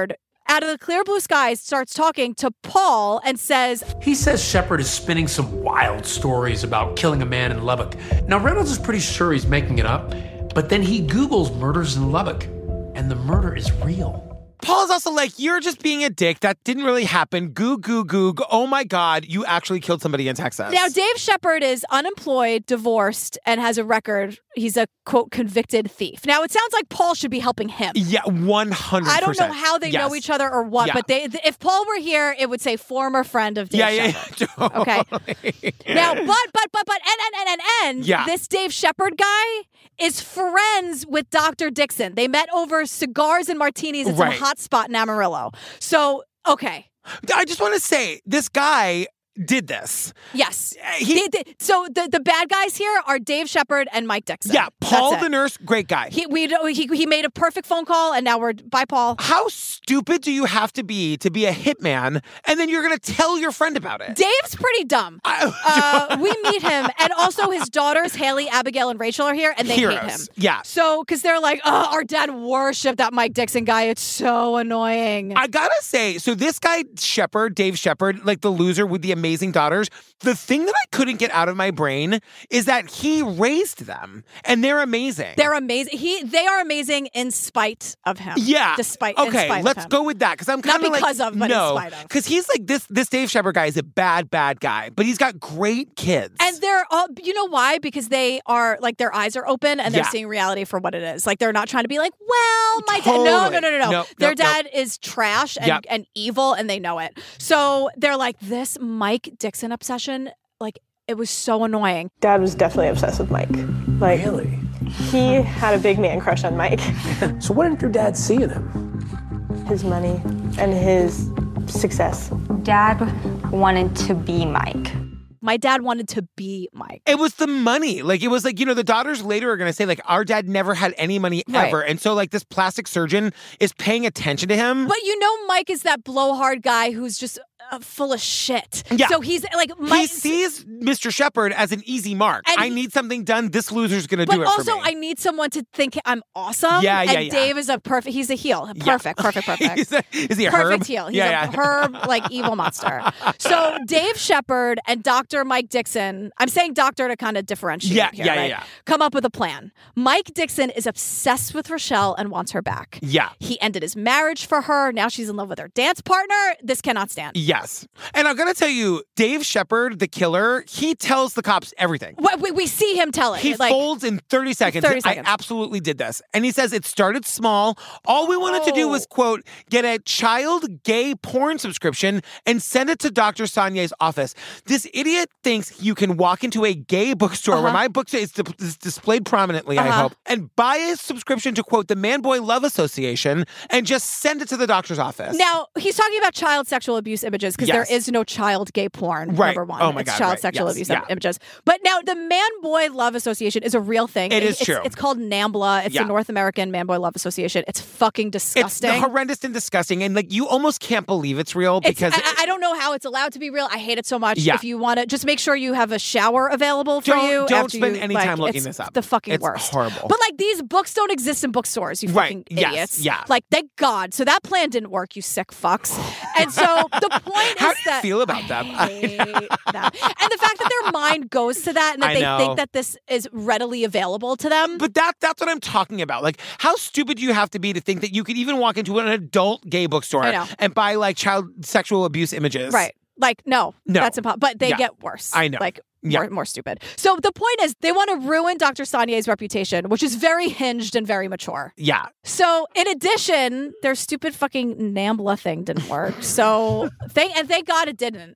out of the clear blue skies, starts talking to Paul and says, He says Shepard is spinning some wild stories about killing a man in Lubbock. Now, Reynolds is pretty sure he's making it up, but then he Googles murders in Lubbock, and the murder is real. Paul's also like, you're just being a dick. That didn't really happen. Goog, goog, goog. Oh my God, you actually killed somebody in Texas. Now, Dave Shepard is unemployed, divorced, and has a record. He's a, quote, convicted thief. Now, it sounds like Paul should be helping him. Yeah, one hundred percent. I don't know how they yes. know each other or what, yeah. but they, if Paul were here, it would say former friend of Dave yeah, yeah, Shepard. Yeah, totally. Okay. Now, but, but, but, but, and, and, and, and, and, yeah. this Dave Shepard guy is friends with Doctor Dixon. They met over cigars and martinis at right. some hot spot in Amarillo. So, okay. I just want to say, this guy did this. Yes. He, the, the, so the, the bad guys here are Dave Shepard and Mike Dixon. Yeah, Paul the nurse, great guy. He, we, he, he made a perfect phone call, and now we're, bye, Paul. How stupid do you have to be to be a hitman, and then you're going to tell your friend about it? Dave's pretty dumb. uh, we meet him, and also his daughters, Haley, Abigail, and Rachel are here, and they Heroes. hate him. Yeah. So, because they're like, oh, our dad worshipped that Mike Dixon guy. It's so annoying. I gotta say, so this guy, Shepard, Dave Shepard, like the loser with the amazing daughters, the thing that I couldn't get out of my brain is that he raised them, and they're amazing. They're amazing. He, they are amazing in spite of him. Yeah. Despite. Okay, in spite let's of him. go with that because I'm kind of not like because of, but no, in spite of. Because he's like this. This Dave Shepard guy is a bad, bad guy, but he's got great kids. And they're all, you know why? Because they are like their eyes are open and they're Yeah. seeing reality for what it is. Like they're not trying to be like, well, my Totally. dad. No, no, no, no, no. Nope, their nope, dad is trash and, Yep. and evil, and they know it. So they're like, this Mike Dixon obsession. Like, it was so annoying. Dad was definitely obsessed with Mike. Like, Really? he had a big man crush on Mike. So what did your dad see in him? His money and his success. Dad wanted to be Mike. My dad wanted to be Mike. It was the money. Like, it was like, you know, the daughters later are going to say, like, our dad never had any money Right. ever. And so, like, this plastic surgeon is paying attention to him. But you know, Mike is that blowhard guy who's just uh, full of shit. Yeah. So he's like, Mike. He sees Mister Shepard as an easy mark. And I he- need something done. This loser's going to But do it also, for me. I need someone to think I'm awesome. Yeah, yeah, and yeah. Dave is a perfect. He's a heel. Yeah. Perfect, perfect, perfect. He's a- is he a perfect herb? heel? He's Yeah, a yeah. herb, like evil monster. So Dave Shepard and Doctor Mike Dixon. I'm saying doctor to kind of differentiate. Yeah, here, yeah, yeah, right? yeah. Come up with a plan. Mike Dixon is obsessed with Rochelle and wants her back. Yeah. He ended his marriage for her. Now she's in love with her dance partner. This cannot stand. Yes. And I'm going to tell you, Dave Shepard, the killer, he tells the cops everything. We, we, we see him tell it. He like, folds in thirty seconds. thirty seconds. I absolutely did this. And he says it started small. All we wanted to do was, quote, get a child gay porn subscription and send it to Doctor Sonier's office. This idiot thinks you can walk into a gay bookstore Uh-huh. where my book is, di- is displayed prominently, I Uh-huh. hope, and buy a subscription to, quote, the Man Boy Love Association and just send it to the doctor's office. Now, he's talking about child sexual abuse images because Yes. there is no child gay porn, Right. number one. Oh my it's God, child right. sexual Yes. abuse Yeah. images. But now, the Man Boy Love Association is a real thing. It is it's, true. It's called NAMBLA. It's Yeah. the North American Man Boy Love Association. It's fucking It's disgusting. horrendous and disgusting. And, like, you almost can't believe it's real It's- because... I, I don't know how it's allowed to be real. I hate it so much. Yeah. If you want to, just make sure you have a shower available for Don't- you. don't after spend you, any like, time looking it's this up. The fucking It's worst. horrible. But like these books don't exist in bookstores. You Right. fucking Yes. idiots. Yeah. Like thank God. So that plan didn't work. You sick fucks. And so the point How is do you that feel about that? I hate that. And the fact that their mind goes to that and that I they know. think that this is readily available to them. But that that's what I'm talking about. Like, how stupid do you have to be to think that you could even walk into an adult gay bookstore I know. and buy, like, child sexual abuse images? Right. Like, no, No. that's impossible. But they Yeah. get worse. I know. Like, Yeah. more, more stupid. So the point is, they want to ruin Doctor Sonier's reputation, which is very hinged and very mature. Yeah. So, in addition, their stupid fucking NAMBLA thing didn't work. So, thank and thank God it didn't.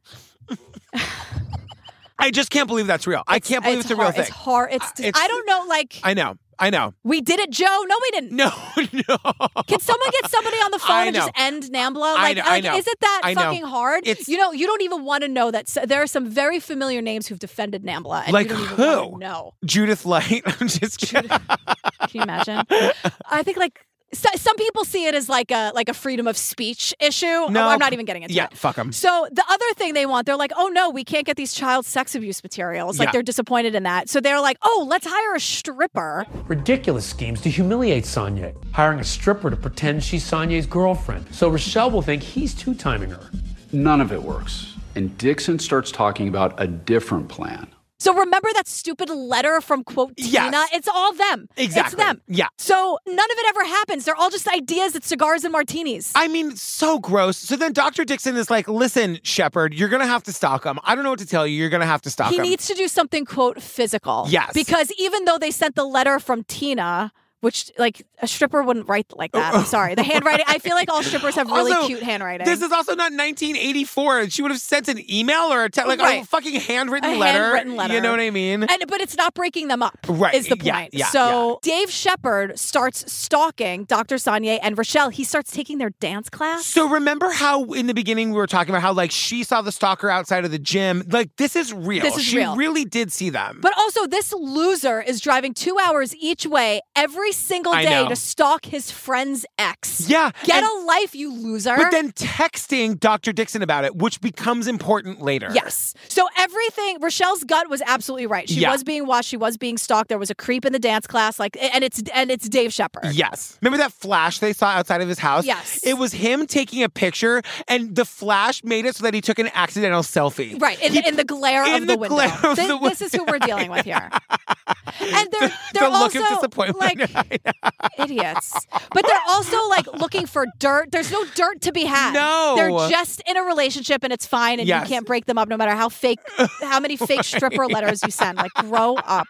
I just can't believe that's real. I can't believe it's, a real hard, thing. It's hard. It's, It's- I don't know. Like I know. I know. we did it, Joe. No, we didn't. No, no. Can someone get somebody on the phone I and know. just end NAMBLA? I Like, know, I like know. is it that I know. fucking hard? It's- you know, you don't even want to know that s there are some very familiar names who've defended NAMBLA. And Like you don't even who? wanna know. Judith Light. I'm just kidding. Can you imagine? I think like So, some people see it as like a like a freedom of speech issue. No, oh, I'm not even getting into yeah, it. Yeah, fuck them. So the other thing they want, they're like, oh no, we can't get these child sex abuse materials. Like yeah. they're disappointed in that. So they're like, oh, let's hire a stripper. Ridiculous schemes to humiliate Sonia. Hiring a stripper to pretend she's Sonia's girlfriend. So Rochelle will think he's two-timing her. None of it works. And Dixon starts talking about a different plan. So remember that stupid letter from, quote, Tina? Yes. It's all them. Exactly. It's them. Yeah. So none of it ever happens. They're all just ideas at cigars and martinis. I mean, so gross. So then Doctor Dixon is like, listen, Shepard, you're going to have to stalk him. I don't know what to tell you. You're going to have to stalk he him. He needs to do something, quote, physical. Yes. Because even though they sent the letter from Tina, which, like, a stripper wouldn't write like that. I'm sorry. The handwriting, I feel like all strippers have really also, cute handwriting. This is also not nineteen eighty-four. She would have sent an email or a te- like right. a fucking handwritten a letter. handwritten letter. You know what I mean? And, but it's not breaking them up, right. is the yeah, point. Yeah, so yeah. Dave Shepard starts stalking Doctor Sonnier and Rochelle. He starts taking their dance class. So remember how in the beginning we were talking about how like she saw the stalker outside of the gym? Like this is real. This is she real. really did see them. But also this loser is driving two hours each way every single I day know. to stalk his friend's ex. Yeah. Get and, a life, you loser. But then texting Doctor Dixon about it, which becomes important later. Yes. So everything, Rochelle's gut was absolutely right. She yeah. was being watched. She was being stalked. There was a creep in the dance class. Like, and it's and it's Dave Shepard. Yes. Remember that flash they saw outside of his house? Yes. It was him taking a picture, and the flash made it so that he took an accidental selfie. Right. In, he, in the glare in of the, the window. Glare of this, the this is who we're dealing with here. And they're they're the look also of disappointment. like idiots. But they're also like looking for dirt. There's no dirt to be had. No. They're just in a relationship and it's fine and yes. you can't break them up no matter how fake how many fake stripper letters you send. Like grow up.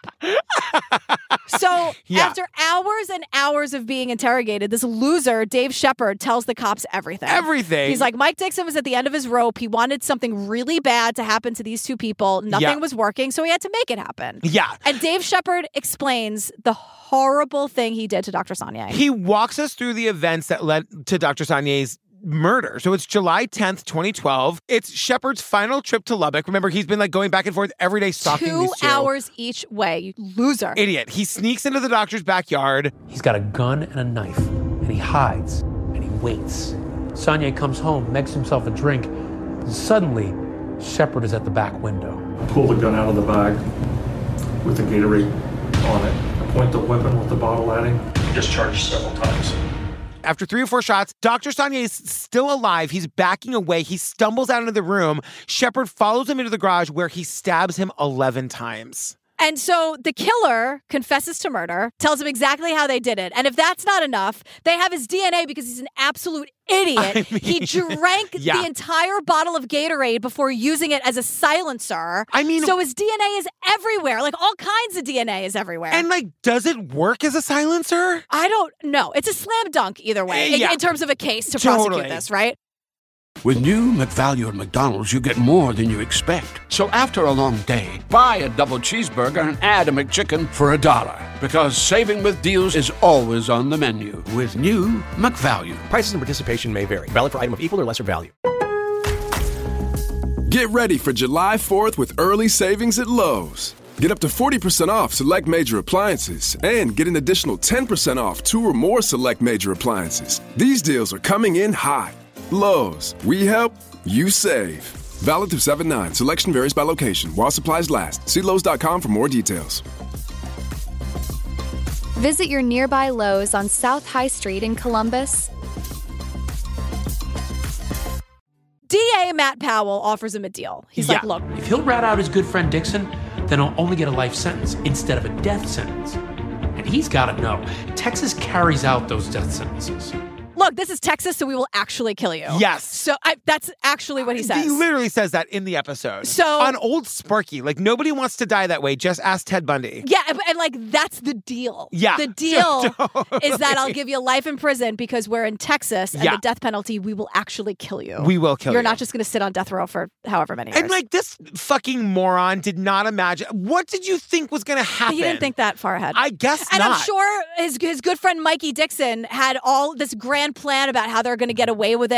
So yeah. after hours and hours of being interrogated, this loser, Dave Shepard, tells the cops everything. Everything. He's like, Mike Dixon was at the end of his rope. He wanted something really bad to happen to these two people. Nothing yeah. was working, so he had to make it happen. Yeah. And Dave Shepard explains the horrible thing he did to Doctor Sonnier. He walks us through the events that led to Doctor Sonnier's murder. So it's July tenth, twenty twelve. It's Shepard's final trip to Lubbock. Remember, he's been like going back and forth every day stalking two these two. hours each way, you loser. Idiot. He sneaks into the doctor's backyard. He's got a gun and a knife, and he hides, and he waits. Sonnier comes home, makes himself a drink, and suddenly, Shepard is at the back window. I pull the gun out of the bag with the Gatorade on it. I point the weapon with the bottle at him. Discharge several times. After three or four shots, Doctor Sonnier is still alive. He's backing away. He stumbles out into the room. Shepard follows him into the garage where he stabs him eleven times. And so the killer confesses to murder, tells him exactly how they did it. And if that's not enough, they have his D N A because he's an absolute idiot. I mean, he drank yeah. the entire bottle of Gatorade before using it as a silencer. I mean, so his D N A is everywhere. Like all kinds of D N A is everywhere. And like, does it work as a silencer? I don't know. It's a slam dunk either way Uh, yeah. in, in terms of a case to Totally. prosecute this, right? With new McValue at McDonald's, you get more than you expect. So after a long day, buy a double cheeseburger and add a McChicken for a dollar. Because saving with deals is always on the menu with new McValue. Prices and participation may vary. Valid for item of equal or lesser value. Get ready for July fourth with early savings at Lowe's. Get up to forty percent off select major appliances and get an additional ten percent off two or more select major appliances. These deals are coming in hot. Lowe's, we help, you save. Valid through seven nine. Selection varies by location. While supplies last. See Lowe's dot com for more details. Visit your nearby Lowe's on South High Street in Columbus. D A Matt Powell offers him a deal. He's Yeah. like, look, If he'll rat out his good friend Dixon, then he'll only get a life sentence instead of a death sentence. And he's got to know, Texas carries out those death sentences. look, this is Texas, so we will actually kill you. Yes. So I, that's actually what he says. He literally says that in the episode. So- on Old Sparky, like nobody wants to die that way. Just ask Ted Bundy. Yeah, and, and like that's the deal. Yeah. The deal Totally. is that I'll give you life in prison because we're in Texas and Yeah. the death penalty, we will actually kill you. We will kill You're you. not just going to sit on death row for however many years. And like this fucking moron did not imagine. What did you think was going to happen? He didn't think that far ahead. I guess and not. I'm sure his his good friend Mikey Dixon had all this grand plan about how they're going to get away with it. And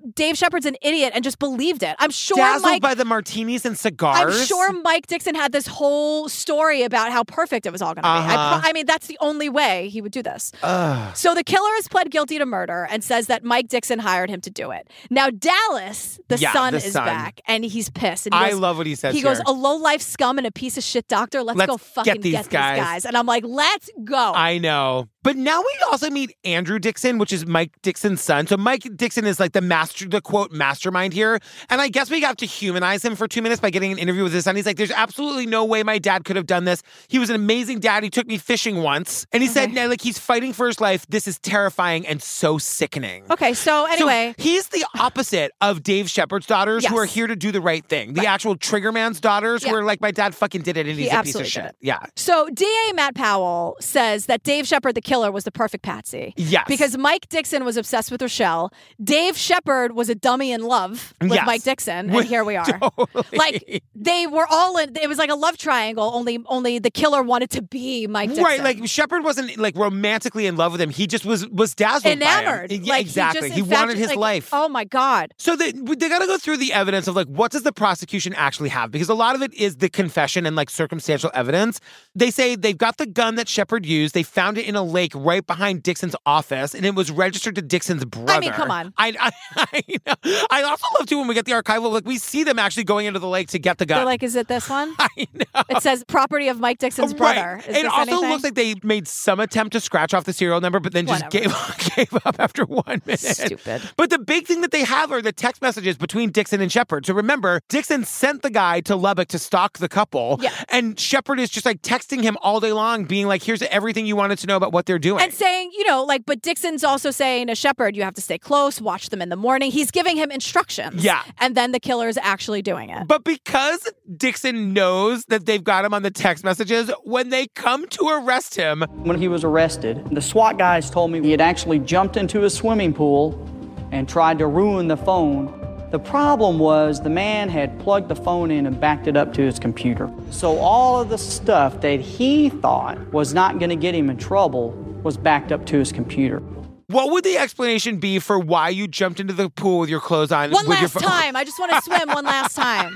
Dave Shepard's an idiot and just believed it. I'm sure Dazzled Mike, by the martinis and cigars. I'm sure Mike Dixon had this whole story about how perfect it was all going to uh-huh. be. I, pro- I mean, that's the only way he would do this. Ugh. So the killer has pled guilty to murder and says that Mike Dixon hired him to do it. Now, Dallas, the yeah, son, the is son. back, and he's pissed. And he I goes, love what he says He here. goes, a low-life scum and a piece of shit doctor. Let's, Let's go fucking get these get guys. these guys. And I'm like, let's go. I know. But now we also meet Andrew Dixon, which is Mike Dixon's son. So Mike Dixon is like the master, the quote, mastermind here. And I guess we have to humanize him for two minutes by getting an interview with his son. He's like, there's absolutely no way my dad could have done this. He was an amazing dad. He took me fishing once. And he okay. said, no, like, he's fighting for his life. This is terrifying and so sickening. Okay, so anyway. So he's the opposite of Dave Shepard's daughters yes. who are here to do the right thing. The right. actual Triggerman's daughters yeah. who are like, my dad fucking did it and he he's a piece of did shit. It. Yeah. So D A Matt Powell says that Dave Shepard, the killer, was the perfect patsy. Yes. Because Mike Dixon was obsessed with Rochelle. Dave Shepard was a dummy in love with yes. Mike Dixon. And here we are. Totally. Like, they were all in, it was like a love triangle, only only the killer wanted to be Mike Dixon. Right, like Shepard wasn't like romantically in love with him. He just was was dazzled Enamored. by him. Like, exactly. He, he just, wanted fact, his like, life. Oh my God. So they, they got to go through the evidence of like, what does the prosecution actually have? Because a lot of it is the confession and like circumstantial evidence. They say they've got the gun that Shepard used. They found it in a lake right behind Dixon's office, and it was registered to Dixon's brother. I mean, come on. I, I, I, know. I also love too when we get the archival, like we see them actually going into the lake to get the gun. They're like, is it this one? I know. It says property of Mike Dixon's right. brother. Is it this also anything? looks like they made some attempt to scratch off the serial number, but then just gave, gave up after one minute. Stupid. But the big thing that they have are the text messages between Dixon and Shepard. So remember, Dixon sent the guy to Lubbock to stalk the couple. Yeah. And Shepard is just like texting him all day long, being like, here's everything you wanted to know about what they're doing. And saying, you know, like, but Dixon's also saying to Shepard, you have to stay close, watch them in the morning. He's giving him instructions. Yeah. And then the killer's actually doing it. But because Dixon knows that they've got him on the text messages, when they come to arrest him. When he was arrested, the SWAT guys told me he had actually jumped into a swimming pool and tried to ruin the phone. The problem was the man had plugged the phone in and backed it up to his computer. So all of the stuff that he thought was not going to get him in trouble was backed up to his computer. What would the explanation be for why you jumped into the pool with your clothes on? One with last your time. I just want to swim one last time.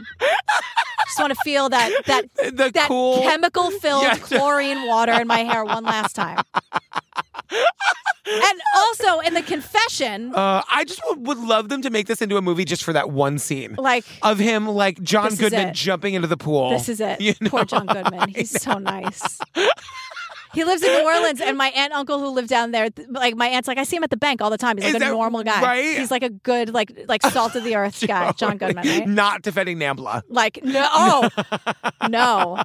Just want to feel that that the that cool chemical-filled yeah. chlorine water in my hair one last time. And also in the confession, uh, I just would, would love them to make this into a movie just for that one scene, like of him, like John this Goodman is it. jumping into the pool. This is it. You know? Poor John Goodman. He's so nice. He lives in New Orleans, and my aunt and uncle who live down there, like my aunt's like, I see him at the bank all the time. He's like Is a that normal guy. right? He's like a good, like like salt of the earth guy, John Goodman, right? Not defending Nambla. Like, no, oh, no.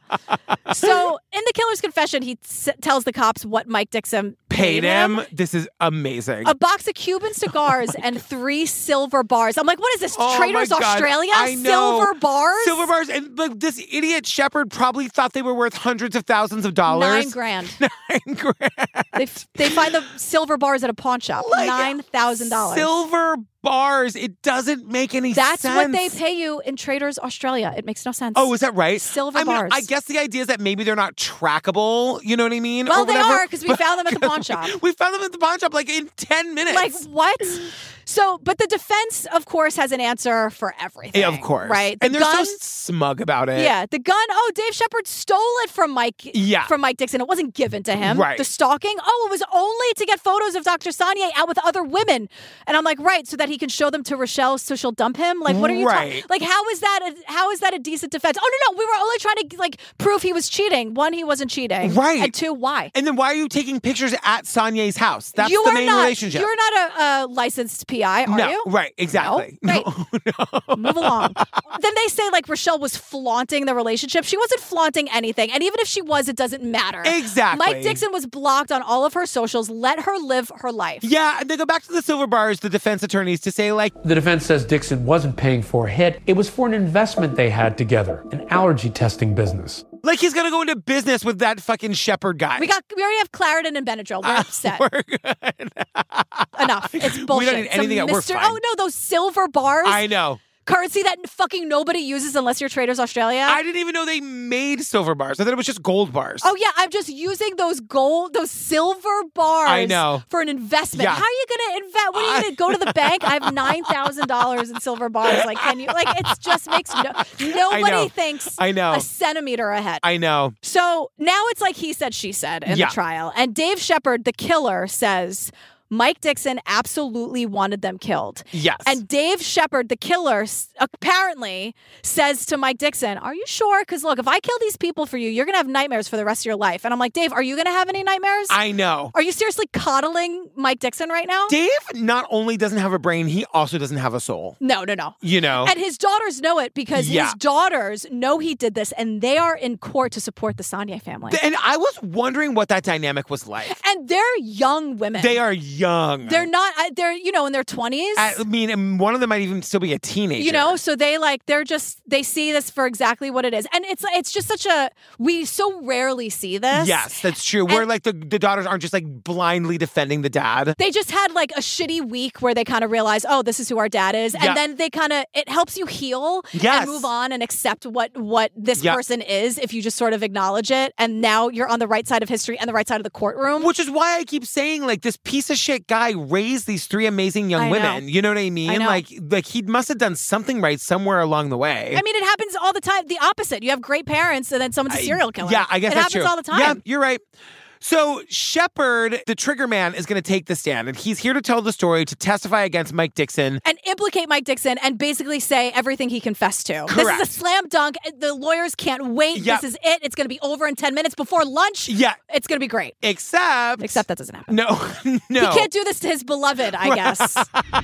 So in the killer's confession, he s- tells the cops what Mike Dixon Paid paid him. him. This is amazing. A box of Cuban cigars and three silver bars. I'm like, what is this? Oh Traders my God. Australia? I know. Silver bars? Silver bars. And like this idiot Shepard probably thought they were worth hundreds of thousands of dollars. Nine grand. Nine grand. They, f- they find the silver bars at a pawn shop. Like, Nine thousand dollars. Silver bars. It doesn't make any That's sense. what they pay you in Traders Australia. It makes no sense. Oh, is that right? Silver I mean, bars. I guess the idea is that maybe they're not trackable. You know what I mean? Well, or they whatever. are because we found them at the pawn shop. We found them at the pawn shop like in ten minutes. Like, what? So, but the defense, of course, has an answer for everything. Yeah, of course. Right? The and they're gun, so smug about it. Yeah, the gun. Oh, Dave Shepard stole it from Mike. Yeah. From Mike Dixon. It wasn't given to him. Right. The stalking. Oh, it was only to get photos of Doctor Sonnier out with other women. And I'm like, right, so that he can show them to Rochelle so she'll dump him. Like, what are you Right. talking? Like, how is that? A, how is that a decent defense? Oh no, no, we were only trying to like prove he was cheating. One, he wasn't cheating. Right. And two, why? And then why are you taking pictures at Sonier's house? That's you the are main not, relationship. You're not a, a licensed P I, are no, you? right, exactly. No? No, no. Move along. Then they say like Rochelle was flaunting the relationship. She wasn't flaunting anything. And even if she was, it doesn't matter. Exactly. Mike Dixon was blocked on all of her socials. Let her live her life. Yeah, and they go back to the silver bars, the defense attorneys, to say like... The defense says Dixon wasn't paying for a hit. It was for an investment they had together, an allergy testing business. Like he's going to go into business with that fucking Shepard guy. We got. We already have Claritin and Benadryl. We're Uh, upset. we're good. Enough. It's bullshit. We don't need anything Some that we're Mister fine. Oh, no, those silver bars. I know. Currency that fucking nobody uses unless you're Traders Australia. I didn't even know they made silver bars. I thought it was just gold bars. Oh yeah, I'm just using those gold, those silver bars. I know. For an investment. Yeah. How are you gonna invest? What are you gonna go to the bank? I have nine thousand dollars in silver bars. Like, can you? Like, it just makes no. Nobody I know. thinks. I know. A centimeter ahead. I know. So now it's like he said, she said in Yeah. the trial, and Dave Shepard, the killer, says Mike Dixon absolutely wanted them killed. Yes. And Dave Shepard, the killer, s- apparently says to Mike Dixon, are you sure? Because look, if I kill these people for you, you're going to have nightmares for the rest of your life. And I'm like, Dave, are you going to have any nightmares? I know. Are you seriously coddling Mike Dixon right now? Dave not only doesn't have a brain, he also doesn't have a soul. No, no, no. You know? And his daughters know it because Yeah. his daughters know he did this and they are in court to support the Sonja family. And I was wondering what that dynamic was like. And they're young women. They are young. They're not, I- they're, you know, in their twenties. I mean, and one of them might even still be a teenager. You know, so they like, they're just, they see this for exactly what it is. And it's it's just such a, we so rarely see this. Yes, that's true. Where like the, the daughters aren't just like blindly defending the dad. They just had like a shitty week where they kind of realize, oh, this is who our dad is. And Yeah. then they kind of, it helps you heal Yes. and move on and accept what, what this Yeah. person is if you just sort of acknowledge it. And now you're on the right side of history and the right side of the courtroom. Which is why I keep saying, like, this piece of shit guy raised these three amazing young I know. women. You know what I mean? I know. Like, like he must have done something right somewhere along the way. I mean, it happens all the time. The opposite. You have great parents and then someone's a serial killer. Yeah, I guess it that's happens true. all the time. Yeah, you're right. So Shepard, the trigger man, is going to take the stand, and he's here to tell the story, to testify against Mike Dixon. And implicate Mike Dixon and basically say everything he confessed to. Correct. This is a slam dunk. The lawyers can't wait. Yep. This is it. It's going to be over in ten minutes before lunch. Yeah. It's going to be great. Except... Except that doesn't happen. No, no. He can't do this to his beloved, I guess.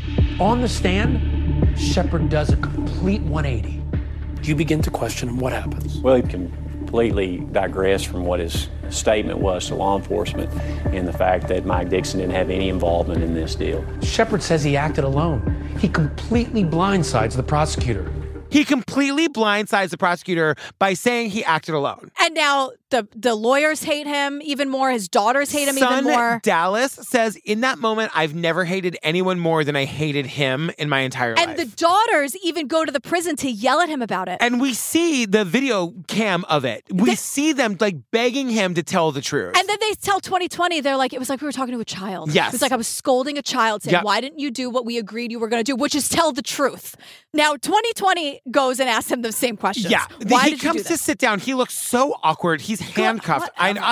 On the stand, Shepard does a complete one eighty. You begin to question him. What happens? Well, he completely digressed from what his statement was to law enforcement in the fact that Mike Dixon didn't have any involvement in this deal. Shepard says he acted alone. He completely blindsides the prosecutor. He completely blindsides the prosecutor by saying he acted alone. And now the the lawyers hate him even more. His daughters hate him Son even more. Dallas says, in that moment, I've never hated anyone more than I hated him in my entire life. And the daughters even go to the prison to yell at him about it. And we see the video cam of it. We They- see them like begging him to tell the truth. And then they tell twenty twenty, they're like, it was like we were talking to a child. Yes. It was like I was scolding a child saying, Yep. why didn't you do what we agreed you were going to do, which is tell the truth. Now, twenty twenty goes and asks him the same questions. Yeah, Why he did you comes do to this? sit down. He looks so awkward. He's handcuffed. I know.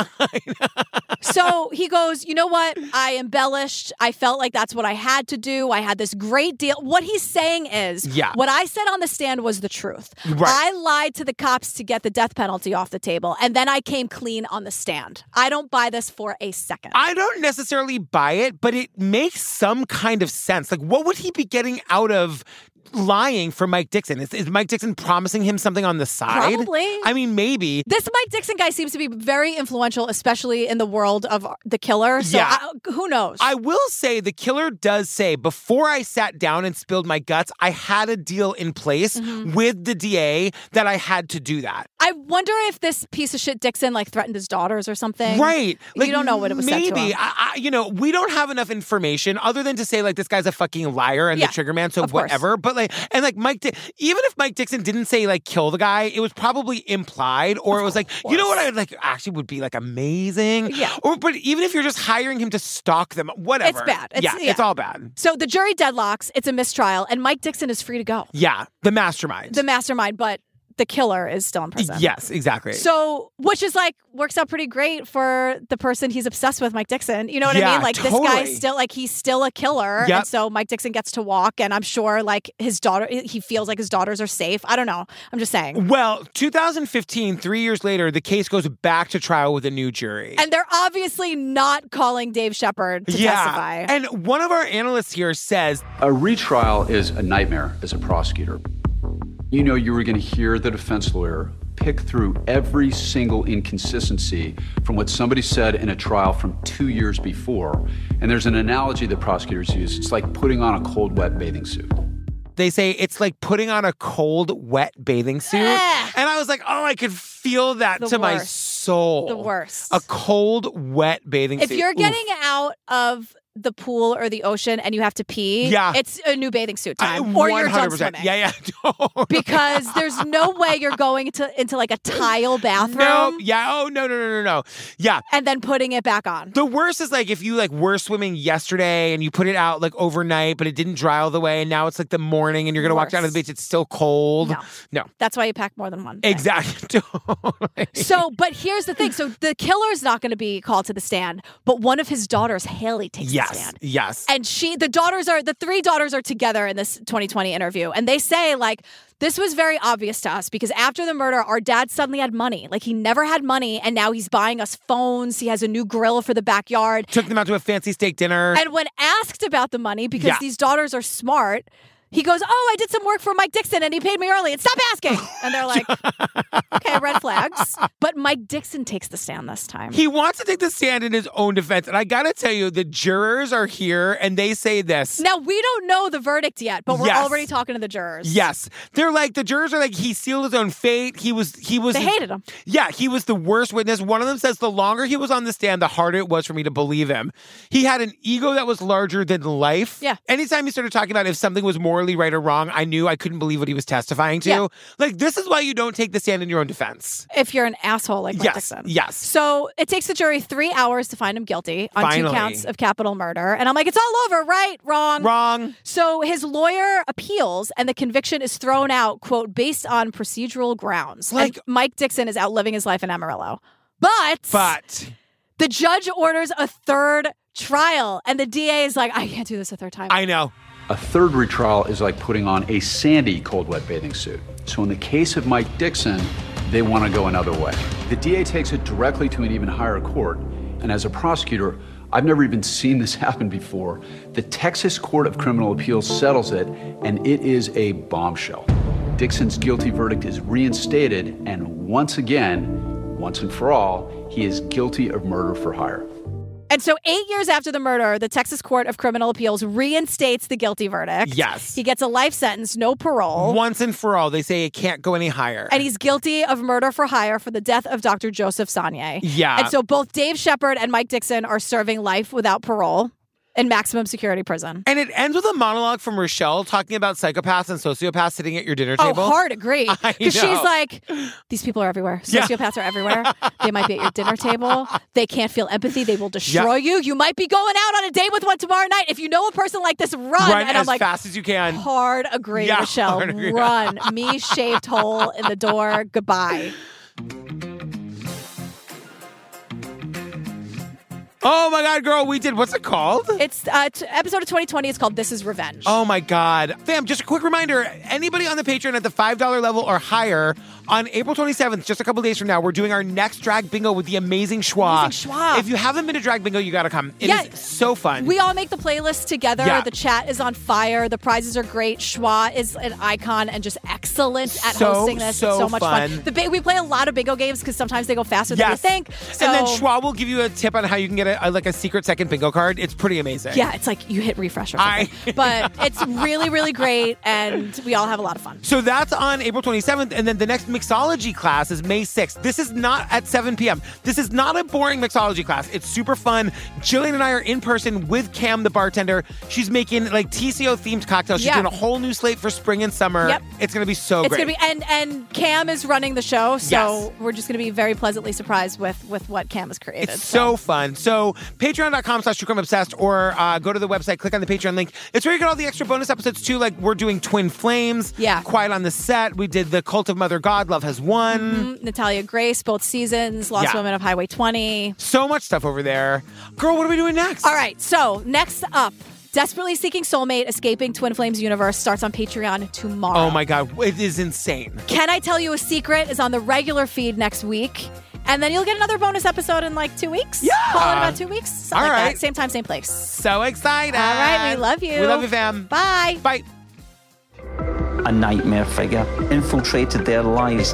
So he goes, you know what? I embellished. I felt like that's what I had to do. I had this great deal. What he's saying is, Yeah. what I said on the stand was the truth. Right. I lied to the cops to get the death penalty off the table, and then I came clean on the stand. I don't buy this for a second. I don't necessarily buy it, but it makes some kind of sense. Like, what would he be getting out of lying for Mike Dixon? Is, is Mike Dixon promising him something on the side? Probably. I mean, maybe. This Mike Dixon guy seems to be very influential, especially in the world of the killer. So Yeah. I, who knows? I will say the killer does say, before I sat down and spilled my guts, I had a deal in place Mhm. with the D A that I had to do that. I wonder if this piece of shit Dixon like threatened his daughters or something. Right. you don't know what it was said to Maybe. him. I, I, you know, we don't have enough information other than to say, like, this guy's a fucking liar and Yeah, the trigger man, so of course. whatever. But, like, and, like, Mike, Di- even if Mike Dixon didn't say, like, kill the guy, it was probably implied, or it was like, you know what I would, like, actually would be, like, amazing? Yeah. Or, but even if you're just hiring him to stalk them, whatever. It's bad. It's, yeah, it's all bad. So the jury deadlocks. It's a mistrial, and Mike Dixon is free to go. Yeah, the mastermind. The mastermind, but the killer is still in prison. Yes, exactly. So, which is like, works out pretty great for the person he's obsessed with, Mike Dixon. You know what I Yeah, mean? Like, this totally. guy's still, like, he's still a killer. Yep. And so Mike Dixon gets to walk, and I'm sure, like, his daughter, he feels like his daughters are safe. I don't know. I'm just saying. Well, two thousand fifteen, three years later, the case goes back to trial with a new jury. And they're obviously not calling Dave Shepard to yeah. testify. And one of our analysts here says, A retrial is a nightmare as a prosecutor. You know, you were going to hear the defense lawyer pick through every single inconsistency from what somebody said in a trial from two years before. And there's an analogy that prosecutors use. It's like putting on a cold, wet bathing suit. they say it's like putting on a cold, wet bathing suit. And I was like, oh, I could feel that The to my worst. soul. The worst. A cold, wet bathing If suit. you're Oof. getting out of the pool or the ocean and you have to pee, Yeah. it's a new bathing suit time. Uh, or you're done one hundred percent. swimming. Yeah, yeah. Totally. Because there's no way you're going to into like a tile bathroom. No, yeah. Oh, no, no, no, no, no. Yeah. And then putting it back on. The worst is like if you like were swimming yesterday and you put it out like overnight, but it didn't dry all the way, and now it's like the morning and you're gonna walk down to the beach, it's still cold. No. No. That's why you pack more than one thing. Exactly. Totally. So, but here's the thing. So the killer's not going to be called to the stand, but one of his daughters, Haley, takes Yes. the stand. Yes. And she, the daughters are, the three daughters are together in this twenty twenty interview. And they say, like, this was very obvious to us because after the murder, our dad suddenly had money. Like, he never had money, and now he's buying us phones. He has a new grill for the backyard. Took them out to a fancy steak dinner. And when asked about the money, because Yeah. these daughters are smart, he goes, oh, I did some work for Mike Dixon and he paid me early. And stop asking. And they're like, okay, red flags. But Mike Dixon takes the stand this time. He wants to take the stand in his own defense. And I got to tell you, the jurors are here and they say this. Now, we don't know the verdict yet, but we're Yes. already talking to the jurors. Yes. They're like, the jurors are like, he sealed his own fate. He was, he was. They hated him. Yeah, he was the worst witness. One of them says the longer he was on the stand, the harder it was for me to believe him. He had an ego that was larger than life. Yeah. Anytime he started talking about if something was morally right or wrong, I knew I couldn't believe what he was testifying to. Yeah. Like, this is why you don't take the stand in your own defense. If you're an asshole like Mike Yes, Dixon. yes. So it takes the jury three hours to find him guilty on Finally. two counts of capital murder. And I'm like, it's all over, right? Wrong. Wrong. So his lawyer appeals and the conviction is thrown out, quote, based on procedural grounds. Like- and Mike Dixon is out living his life in Amarillo. But, But the judge orders a third trial. And the D A is like, I can't do this a third time. I know. A third retrial is like putting on a sandy cold wet bathing suit. So in the case of Mike Dixon, they want to go another way. The D A takes it directly to an even higher court. And as a prosecutor, I've never even seen this happen before. The Texas Court of Criminal Appeals settles it, and it is a bombshell. Dixon's guilty verdict is reinstated, and once again, once and for all, he is guilty of murder for hire. And so eight years after the murder, the Texas Court of Criminal Appeals reinstates the guilty verdict. Yes. He gets a life sentence, no parole. Once and for all, they say it can't go any higher. And he's guilty of murder for hire for the death of Doctor Joseph Sonnier. Yeah. And so both Dave Shepard and Mike Dixon are serving life without parole in maximum security prison. And it ends with a monologue from Rochelle talking about psychopaths and sociopaths sitting at your dinner Oh, table. hard agree. I Because she's know. like, these people are everywhere. Yeah. Sociopaths are everywhere. They might be at your dinner table. They can't feel empathy. They will destroy you. You might be going out on a date with one tomorrow night. If you know a person like this, run. Run and as I'm like, fast as you can. hard agree, Yeah, Rochelle. hard agree. Run. Me shaved hole in the door. Goodbye. Oh my God, girl, we did. What's it called? It's uh, t- episode of twenty twenty. It's called This Is Revenge. Oh my God. Fam, just a quick reminder, anybody on the Patreon at the five dollar level or higher, on April twenty-seventh, just a couple days from now, we're doing our next drag bingo with the amazing Schwa. Amazing Schwa. If you haven't been to drag bingo, you gotta come. It Yeah. is so fun. We all make the playlist together. Yeah. The chat is on fire. The prizes are great. Schwa is an icon and just excellent at So, hosting this. so it's so much fun. fun. The bi- we play a lot of bingo games because sometimes they go faster than you Yes. think. So, and then Schwa will give you a tip on how you can get a, a, like a secret second bingo card. It's pretty amazing. yeah, it's like you hit refresh or something. I- but it's really, really great, and we all have a lot of fun. So that's on April twenty-seventh, and then the next mixology class is May sixth. This is not at seven p.m. This is not a boring mixology class. It's super fun. Jillian and I are in person with Cam, the bartender. She's making like T C O-themed cocktails. She's Yeah. doing a whole new slate for spring and summer. Yep. It's going to be so It's great. gonna be and and Cam is running the show, so Yes. we're just gonna be very pleasantly surprised with with what Cam has created. It's so fun. So patreon.com slash True Crime Obsessed, or uh, go to the website, click on the Patreon link. It's where you get all the extra bonus episodes too. Like we're doing Twin Flames. Yeah. Quiet on the Set. We did the Cult of Mother God. Love Has Won. Mhm. Natalia Grace, both seasons, Lost Yeah. Women of Highway twenty. So much stuff over there. Girl, what are we doing next? All right, so next up, Desperately Seeking Soulmate, Escaping Twin Flames Universe starts on Patreon tomorrow. Oh my God. It is insane. Can I Tell You a Secret is on the regular feed next week. And then you'll get another bonus episode in like two weeks. Yeah. Call it about two weeks. Something All like right. that. Same time, same place. So excited. All right, we love you. We love you, fam. Bye. Bye. A nightmare figure infiltrated their lives.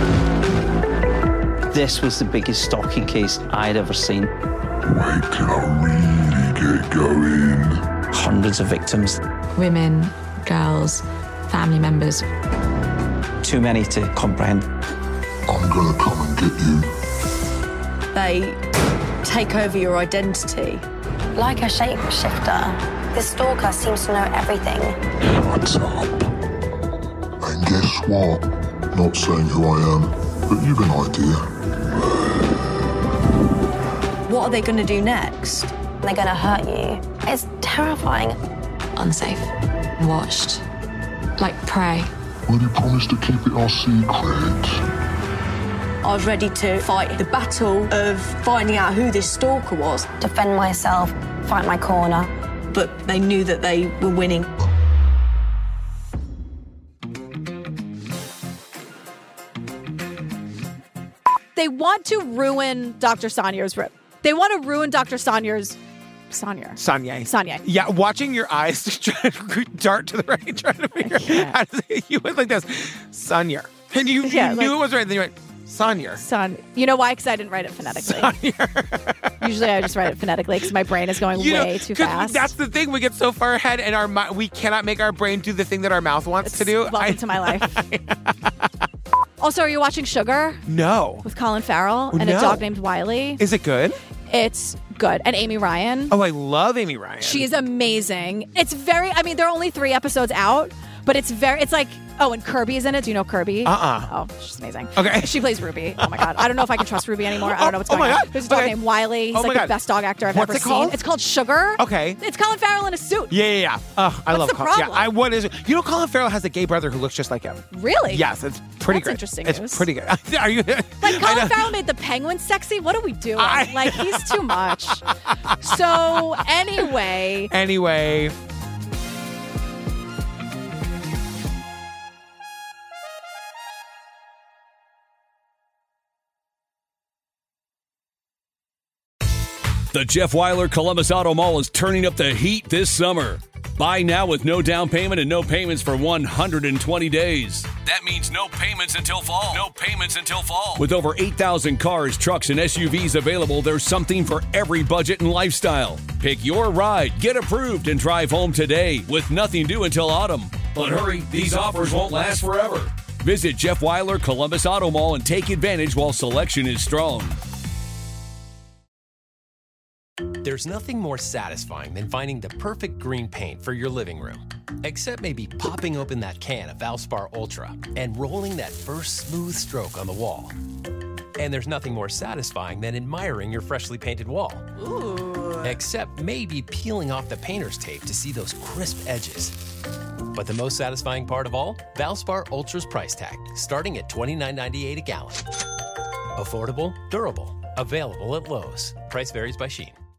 This was the biggest stalking case I'd ever seen. Wait till I really get going. Hundreds of victims. Women, girls, family members. Too many to comprehend. I'm gonna come and get you. They take over your identity Like a shapeshifter, this stalker seems to know everything. What's up? And guess what? Not saying who I am, but you've an idea. What are they going to do next? They're going to hurt you. It's terrifying. Unsafe. Watched. Like prey. Will you promise to keep it our secret? I was ready to fight the battle of finding out who this stalker was. Defend myself, fight my corner. But they knew that they were winning. They want to ruin Doctor Sonier's rip. They want to ruin Doctor Sonier's Sonier. Sonia. Sonia. Yeah, watching your eyes try to dart to the right, trying to figure out how to say it. You went like this. Sonia. And you, you Yeah, knew like- it was right, and then you went, Sonia. Son. You know why? Because I didn't write it phonetically. Usually I just write it phonetically because my brain is going You know, way too 'cause fast. That's the thing. We get so far ahead, and our mi- we cannot make our brain do the thing that our mouth wants to do. Welcome to my life. Also, are you watching Sugar? No. With Colin Farrell and No. a dog named Wiley? Is it good? It's good. And Amy Ryan. Oh, I love Amy Ryan. She is amazing. It's very, I mean, there are only three episodes out, but it's very, it's like, oh, and Kirby's in it. Do you know Kirby? Uh-uh. Oh, she's amazing. Okay. She plays Ruby. Oh my God. I don't know if I can trust Ruby anymore. I don't know what's Oh, going oh my on. God. There's a dog Okay. named Wiley. He's Oh my like the God. best dog actor I've What's ever it called? seen. It's called Sugar. Okay. It's Colin Farrell in a suit. Yeah, yeah, yeah. Oh, I What's love the Colin. Yeah, problem? I what is it? You know, Colin Farrell has a gay brother who looks just like him. Really? Yes, it's pretty That's good. interesting It's news. pretty good. Are you Like Colin Farrell made the penguin sexy. What are we doing? I- Like he's too much. So anyway, Anyway, The Jeff Weiler Columbus Auto Mall is turning up the heat this summer. Buy now with no down payment and no payments for one hundred twenty days. That means no payments until fall. No payments until fall. With over eight thousand cars, trucks, and S U Vs available, there's something for every budget and lifestyle. Pick your ride, get approved, and drive home today with nothing due until autumn. But hurry, these offers won't last forever. Visit Jeff Weiler Columbus Auto Mall and take advantage while selection is strong. There's nothing more satisfying than finding the perfect green paint for your living room. Except maybe popping open that can of Valspar Ultra and rolling that first smooth stroke on the wall. And there's nothing more satisfying than admiring your freshly painted wall. Ooh. Except maybe peeling off the painter's tape to see those crisp edges. But the most satisfying part of all? Valspar Ultra's price tag, starting at twenty-nine ninety-eight a gallon. Affordable, durable, available at Lowe's. Price varies by Shein.